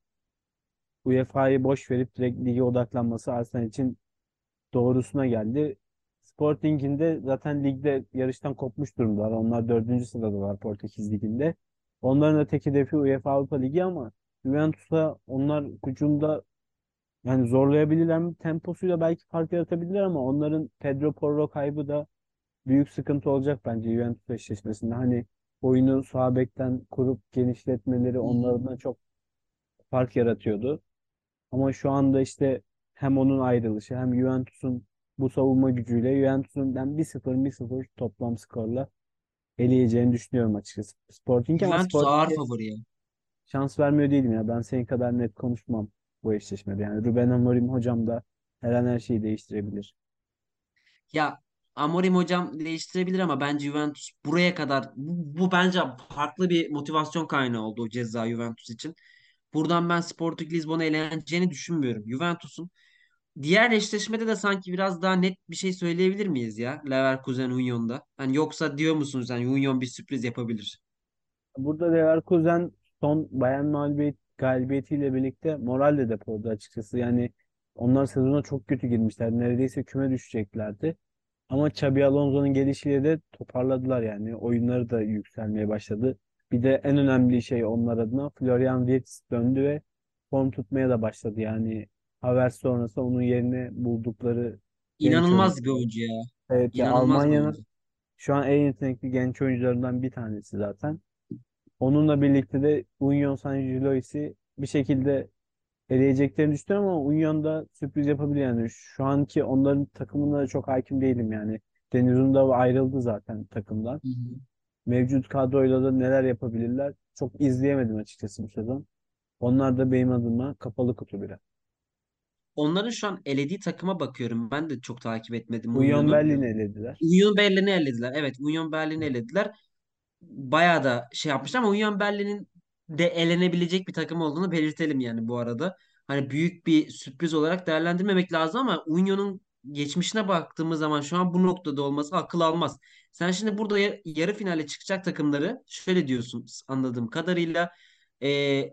UEFA'yı boş verip direkt lige odaklanması Arsenal için doğrusuna geldi. Sporting'in de zaten ligde yarıştan kopmuş durumdalar. Onlar dördüncü sıradalar Portekiz Ligi'nde. Onların da tek hedefi UEFA Avrupa Ligi ama Juventus'a onlar hücumda yani zorlayabilirler mi? Temposuyla belki fark yaratabilirler ama onların Pedro Porro kaybı da büyük sıkıntı olacak bence Juventus eşleşmesinde. Hani oyunu sağ bekten kurup genişletmeleri Hı hı. onlardan çok fark yaratıyordu. Ama şu anda işte hem onun ayrılışı hem Juventus'un bu savunma gücüyle Juventus'un ben 1-0 toplam skorla eleyeceğini düşünüyorum açıkçası. Sporting, ama Juventus ağır Sporting'e favori ya. şans vermiyor değilim ya. Ben senin kadar net konuşmam bu eşleşmede. Yani Ruben Amorim hocam da her an her şeyi değiştirebilir. Ya Amorim hocam değiştirebilir ama bence Juventus buraya kadar bu bence farklı bir motivasyon kaynağı oldu o ceza Juventus için. Buradan ben Sporting Lisbon'u eleneceğini düşünmüyorum. Juventus'un diğer eşleşmede de sanki biraz daha net bir şey söyleyebilir miyiz ya? Leverkusen Union'da. Hani yoksa diyor musunuz yani Union bir sürpriz yapabilir? Burada Leverkusen son Bayern galibiyetiyle birlikte moral de depoladı açıkçası. Yani onlar sezona çok kötü girmişler. Neredeyse küme düşeceklerdi. Ama Xabi Alonso'nun gelişiyle de toparladılar yani. Oyunları da yükselmeye başladı. Bir de en önemli şey onlar adına Florian Wirtz döndü ve form tutmaya da başladı. Yani Havertz sonrası onun yerine buldukları genç İnanılmaz bir oyuncu. oyuncu ya. Evet ya, İnanılmaz bir Almanya'nın oyuncu. şu an en yetenekli genç oyuncularından bir tanesi zaten. Onunla birlikte de Union Saint-Gillois'i bir şekilde eleyeceklerini düşünüyorum ama Union da sürpriz yapabilir yani. Şu anki onların takımına da çok hakim değilim yani. Deniz Undav ayrıldı zaten takımdan. Hı hı. Mevcut kadroyla da neler yapabilirler çok izleyemedim açıkçası bu sezon. Onlar da benim adıma kapalı kutu biri. Onların şu an elediği takıma bakıyorum. Ben de çok takip etmedim Union Union'u. Berlin'i elediler. Union Berlin'i elediler. Evet, Union Berlin'i elediler. Bayağı da şey yapmışlar ama Union Berlin'in de elenebilecek bir takım olduğunu belirtelim yani bu arada. Hani büyük bir sürpriz olarak değerlendirmemek lazım ama Union'un geçmişine baktığımız zaman şu an bu noktada olması akıl almaz. Sen şimdi burada yarı finale çıkacak takımları şöyle diyorsun anladığım kadarıyla. E,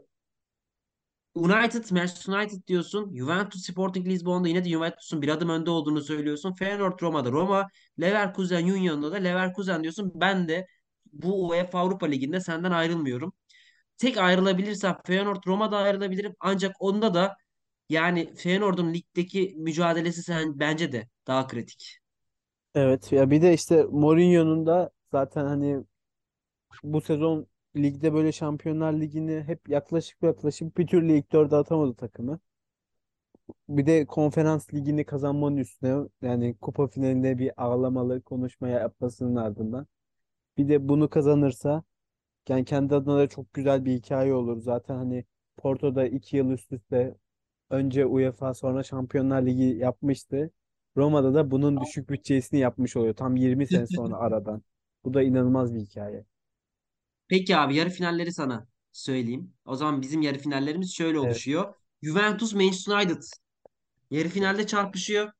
Manchester United diyorsun. Juventus Sporting Lisbon'da yine de Juventus'un bir adım önde olduğunu söylüyorsun. Feyenoord Roma'da Roma, Leverkusen Union'da da Leverkusen diyorsun. Ben de bu UEFA Avrupa Ligi'nde senden ayrılmıyorum. Tek ayrılabilirsem Feyenoord Roma'da ayrılabilirim. Ancak onda da yani Feyenoord'un ligdeki mücadelesi bence de daha kritik. Evet ya, bir de işte Mourinho'nun da zaten hani bu sezon ligde böyle Şampiyonlar Ligi'ni hep yaklaşıp bir türlü ilk dörde atamadı takımı. Bir de konferans ligini kazanmanın üstüne yani kupa finalinde bir ağlamalı konuşma yapmasının ardından. Bir de bunu kazanırsa yani kendi adına da çok güzel bir hikaye olur. Zaten hani Porto'da 2 yıl üst üste önce UEFA sonra Şampiyonlar Ligi yapmıştı. Roma'da da bunun düşük bütçesini yapmış oluyor. Tam 20 sene sonra aradan. Bu da inanılmaz bir hikaye. Peki abi yarı finalleri sana söyleyeyim. O zaman bizim yarı finallerimiz şöyle Evet. oluşuyor. Juventus Manchester United yarı finalde çarpışıyor.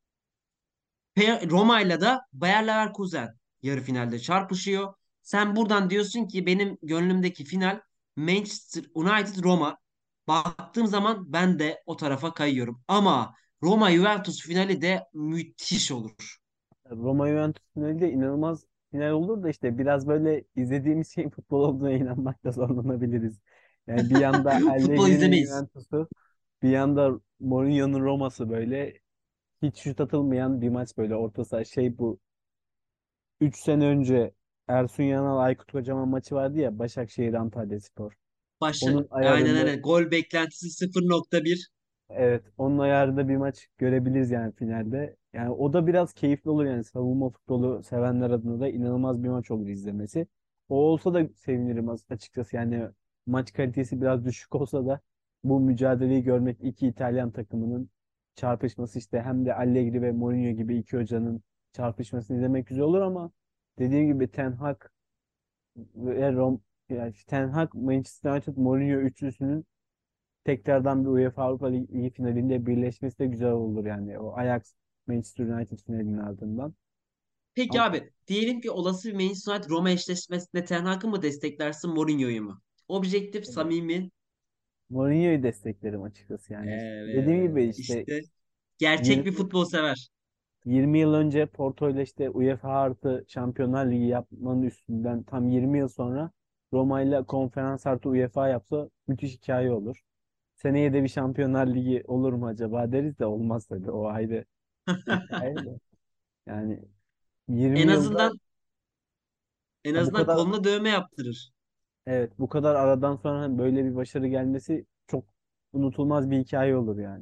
Roma'yla da Bayer Leverkusen yarı finalde çarpışıyor. Sen buradan diyorsun ki benim gönlümdeki final Manchester United Roma. Baktığım zaman ben de o tarafa kayıyorum. Ama Roma Juventus finali de müthiş olur. Roma Juventus finali de inanılmaz final olur da işte biraz böyle izlediğimiz şeyin futbol olduğuna inanmakta zorlanabiliriz. Yani bir yanda Futbol Allegri'nin izlemeyiz. Juventus'u, bir yanda Mourinho'nun Roma'sı, böyle hiç şut atılmayan bir maç, böyle orta saha şey, bu 3 sene önce Ersun Yanal Aykut Kocaman maçı vardı ya, Başakşehir Antalyaspor. Onun Aynen ayarında, aynen. Gol beklentisi 0.1. evet, onun ayarında bir maç görebiliriz yani finalde. Yani o da biraz keyifli olur yani, savunma futbolu sevenler adına da inanılmaz bir maç olur izlemesi. O olsa da sevinirim açıkçası, yani maç kalitesi biraz düşük olsa da bu mücadeleyi görmek, iki İtalyan takımının çarpışması, işte hem de Allegri ve Mourinho gibi iki hocanın çarpışmasını izlemek güzel olur, ama dediğim gibi Ten Hag ve yani Ten Hag, Manchester United, Mourinho üçlüsünün tekrardan bir UEFA Avrupa Ligi finalinde birleşmesi de güzel olur yani. O Ajax Manchester United finalinin ardından. Peki Ama abi diyelim ki olası bir Manchester United Roma eşleşmesinde Ten Hag'ı mı desteklersin Mourinho'yu mu? Objektif, evet, samimi. Mourinho'yu desteklerim açıkçası yani. Dediğim gibi Evet, işte işte gerçek 20, bir futbol sever. 20 yıl önce Porto ile işte UEFA artı Şampiyonlar Ligi yapmanın üstünden tam 20 yıl sonra Roma ile konferans artı UEFA yapsa müthiş hikaye olur. Seneye de bir Şampiyonlar Ligi olur mu acaba deriz de, olmaz tabii, o ayrı hikaye de. Yani En 20 yılda, azından en ya bu azından kadar, koluna dövme yaptırır. evet, bu kadar aradan sonra hani böyle bir başarı gelmesi çok unutulmaz bir hikaye olur yani.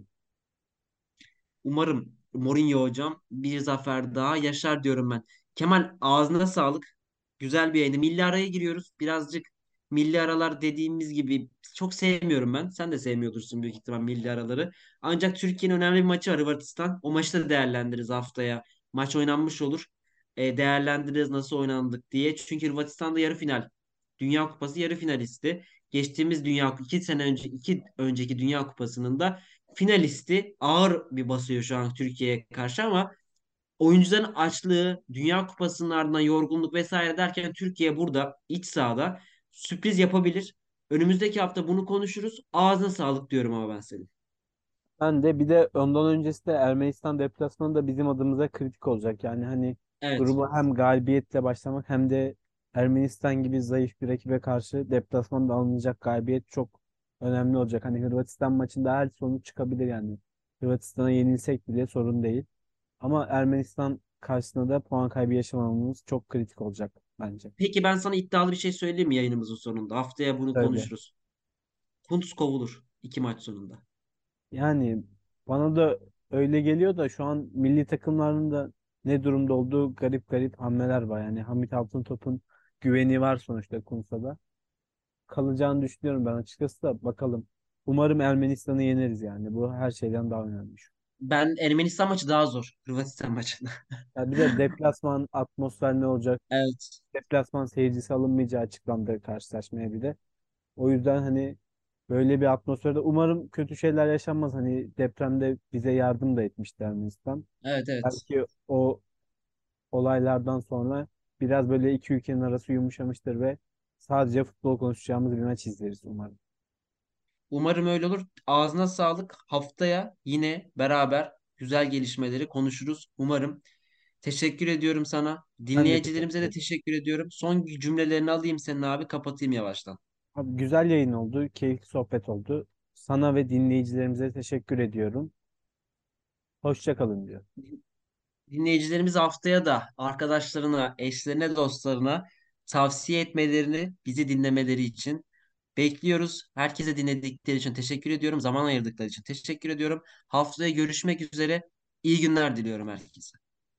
Umarım Mourinho hocam bir zafer daha yaşar diyorum ben. Kemal ağzına sağlık. Güzel bir yayını. Milli araya giriyoruz. Birazcık milli aralar dediğimiz gibi çok sevmiyorum ben. Sen de sevmiyordursun büyük ihtimal milli araları. Ancak Türkiye'nin önemli bir maçı var Hırvatistan. O maçı da değerlendiririz haftaya. Maç oynanmış olur. Değerlendiririz nasıl oynandık diye. Çünkü Hırvatistan'da yarı final. Dünya Kupası yarı finalisti. Geçtiğimiz 2 sene önce 2 önceki Dünya Kupası'nın da finalisti ağır bir basıyor şu an Türkiye'ye karşı ama oyuncuların açlığı, Dünya Kupası'nın ardından yorgunluk vesaire derken Türkiye burada iç sahada sürpriz yapabilir. Önümüzdeki hafta bunu konuşuruz. Ağzına sağlık diyorum ama ben senin. Ben de, bir de ondan öncesi de Ermenistan deplasmanı da bizim adımıza kritik olacak. Yani hani Evet. grubu hem galibiyetle başlamak hem de Ermenistan gibi zayıf bir rakibe karşı deplasmanda alınacak galibiyet çok önemli olacak. Hani Hırvatistan maçında her sonuç çıkabilir yani. Hırvatistan'a yenilsek bile sorun değil. Ama Ermenistan karşısında da puan kaybı yaşamamamız çok kritik olacak bence. Peki ben sana iddialı bir şey söyleyeyim mi yayınımızın sonunda? Haftaya bunu Öyle. konuşuruz. Kuntz kovulur 2 maç sonunda. Yani bana da öyle geliyor da, şu an milli takımların da ne durumda olduğu garip garip hamleler var. Yani Hamit Altıntop'un güveni var sonuçta Kumsa'da. Kalacağını düşünüyorum ben açıkçası, da bakalım. Umarım Ermenistan'ı yeneriz yani. Bu her şeyden daha önemli. Ben Ermenistan maçı daha zor Hırvatistan maçında. Ya bir de deplasman atmosfer ne olacak? Evet. Deplasman seyircisi alınmayacağı açıklandı karşılaşmaya bir de. O yüzden hani Böyle bir atmosferde umarım kötü şeyler yaşanmaz. Hani depremde bize yardım da etmişti Ermenistan. Evet, evet. Belki o olaylardan sonra biraz böyle iki ülkenin arası yumuşamıştır ve sadece futbol konuşacağımız bir maç izleriz umarım. Umarım öyle olur. Ağzına sağlık. Haftaya yine beraber güzel gelişmeleri konuşuruz. Umarım. Teşekkür ediyorum sana. Ben de Dinleyicilerimize teşekkür de ederim. teşekkür ediyorum. Son cümlelerini alayım senin abi. Kapatayım yavaştan. Abi, güzel yayın oldu, keyifli sohbet oldu. Sana ve dinleyicilerimize teşekkür ediyorum. Hoşça kalın diyor. Dinleyicilerimiz haftaya da arkadaşlarına, eşlerine, dostlarına tavsiye etmelerini, bizi dinlemeleri için bekliyoruz. Herkese dinledikleri için teşekkür ediyorum. Zaman ayırdıkları için teşekkür ediyorum. Haftaya görüşmek üzere. İyi günler diliyorum herkese.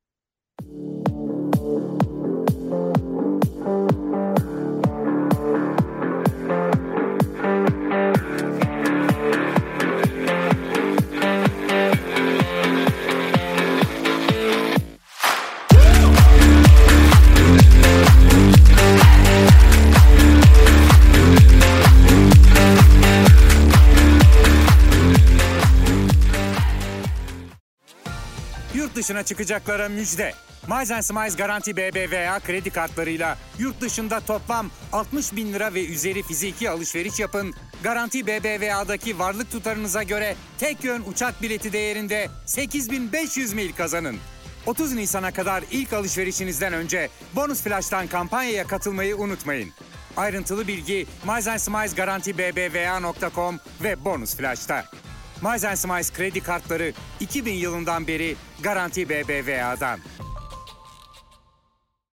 Yurt dışına çıkacaklara müjde. Miles Smiles Garanti BBVA kredi kartlarıyla yurt dışında toplam 60 bin lira ve üzeri fiziki alışveriş yapın. Garanti BBVA'daki varlık tutarınıza göre tek yön uçak bileti değerinde 8500 mil kazanın. 30 Nisan'a kadar ilk alışverişinizden önce Bonus Flash'tan kampanyaya katılmayı unutmayın. Ayrıntılı bilgi milesandsimilesgarantibbva.com ve Bonus Flash'ta. Miles Smiles kredi kartları 2000 yılından beri Garanti BBVA'dan.